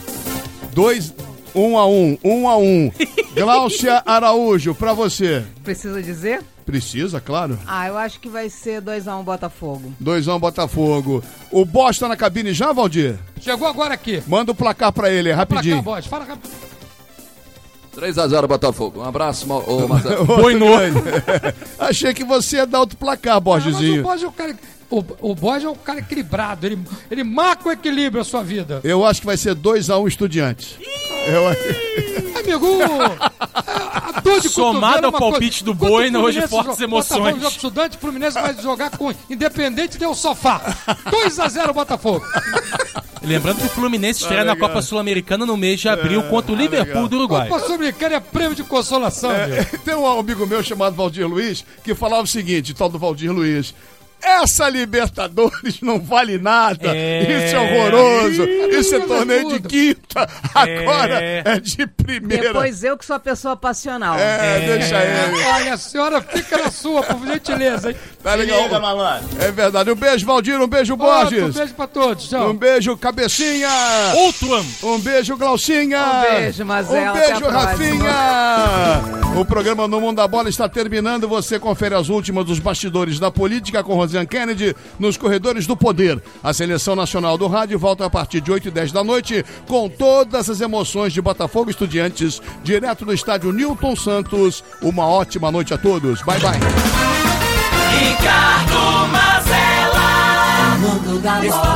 1-1. Gláucia Araújo, pra você. Precisa dizer? Precisa, claro. Eu acho que vai ser 2-1 Botafogo. 2-1 Botafogo. O Bosch tá na cabine já, Valdir? Chegou agora aqui. Manda o placar pra ele, rapidinho. Placar, Bosch, fala rapidinho. 3-0 Botafogo. Um abraço, Marcelo. Boinou. Achei que você ia dar outro placar, Borgezinho. Mas o Bosch é o cara... O Bosch é um cara equilibrado, ele marca o equilíbrio a sua vida. Eu acho que vai ser 2-1 Estudiantes. Amigo, a dor de somado ao palpite do Boina, hoje fortes emoções. Botafogo, Estudante, Fluminense vai jogar com Independente Del Sofá. 2-0 Botafogo. Lembrando que o Fluminense estreia na Copa Sul-Americana no mês de abril contra o Liverpool do Uruguai. Copa Sul-Americana é prêmio de consolação. Tem um amigo meu chamado Valdir Luiz que falava o seguinte, tal do Valdir Luiz: essa Libertadores não vale nada, isso é horroroso, isso é torneio de quinta, agora é de primeira. Depois eu que sou a pessoa passional. Deixa ele. Olha, a senhora fica na sua, por gentileza, hein? Tá legal. É verdade. Um beijo, Valdir, um beijo, Borges. Um beijo pra todos, tchau. Um beijo, Cabecinha. Um beijo, Glaucinha. Um beijo, Mazela. Um beijo, Rafinha. O programa No Mundo da Bola está terminando. Você confere as últimas dos bastidores da política com Rosiane Kennedy nos corredores do poder. A Seleção Nacional do Rádio volta a partir de 8h10 da noite com todas as emoções de Botafogo e Estudiantes, direto do estádio Newton Santos. Uma ótima noite a todos. Bye, bye. Ricardo Mazella, Mundo da Bola.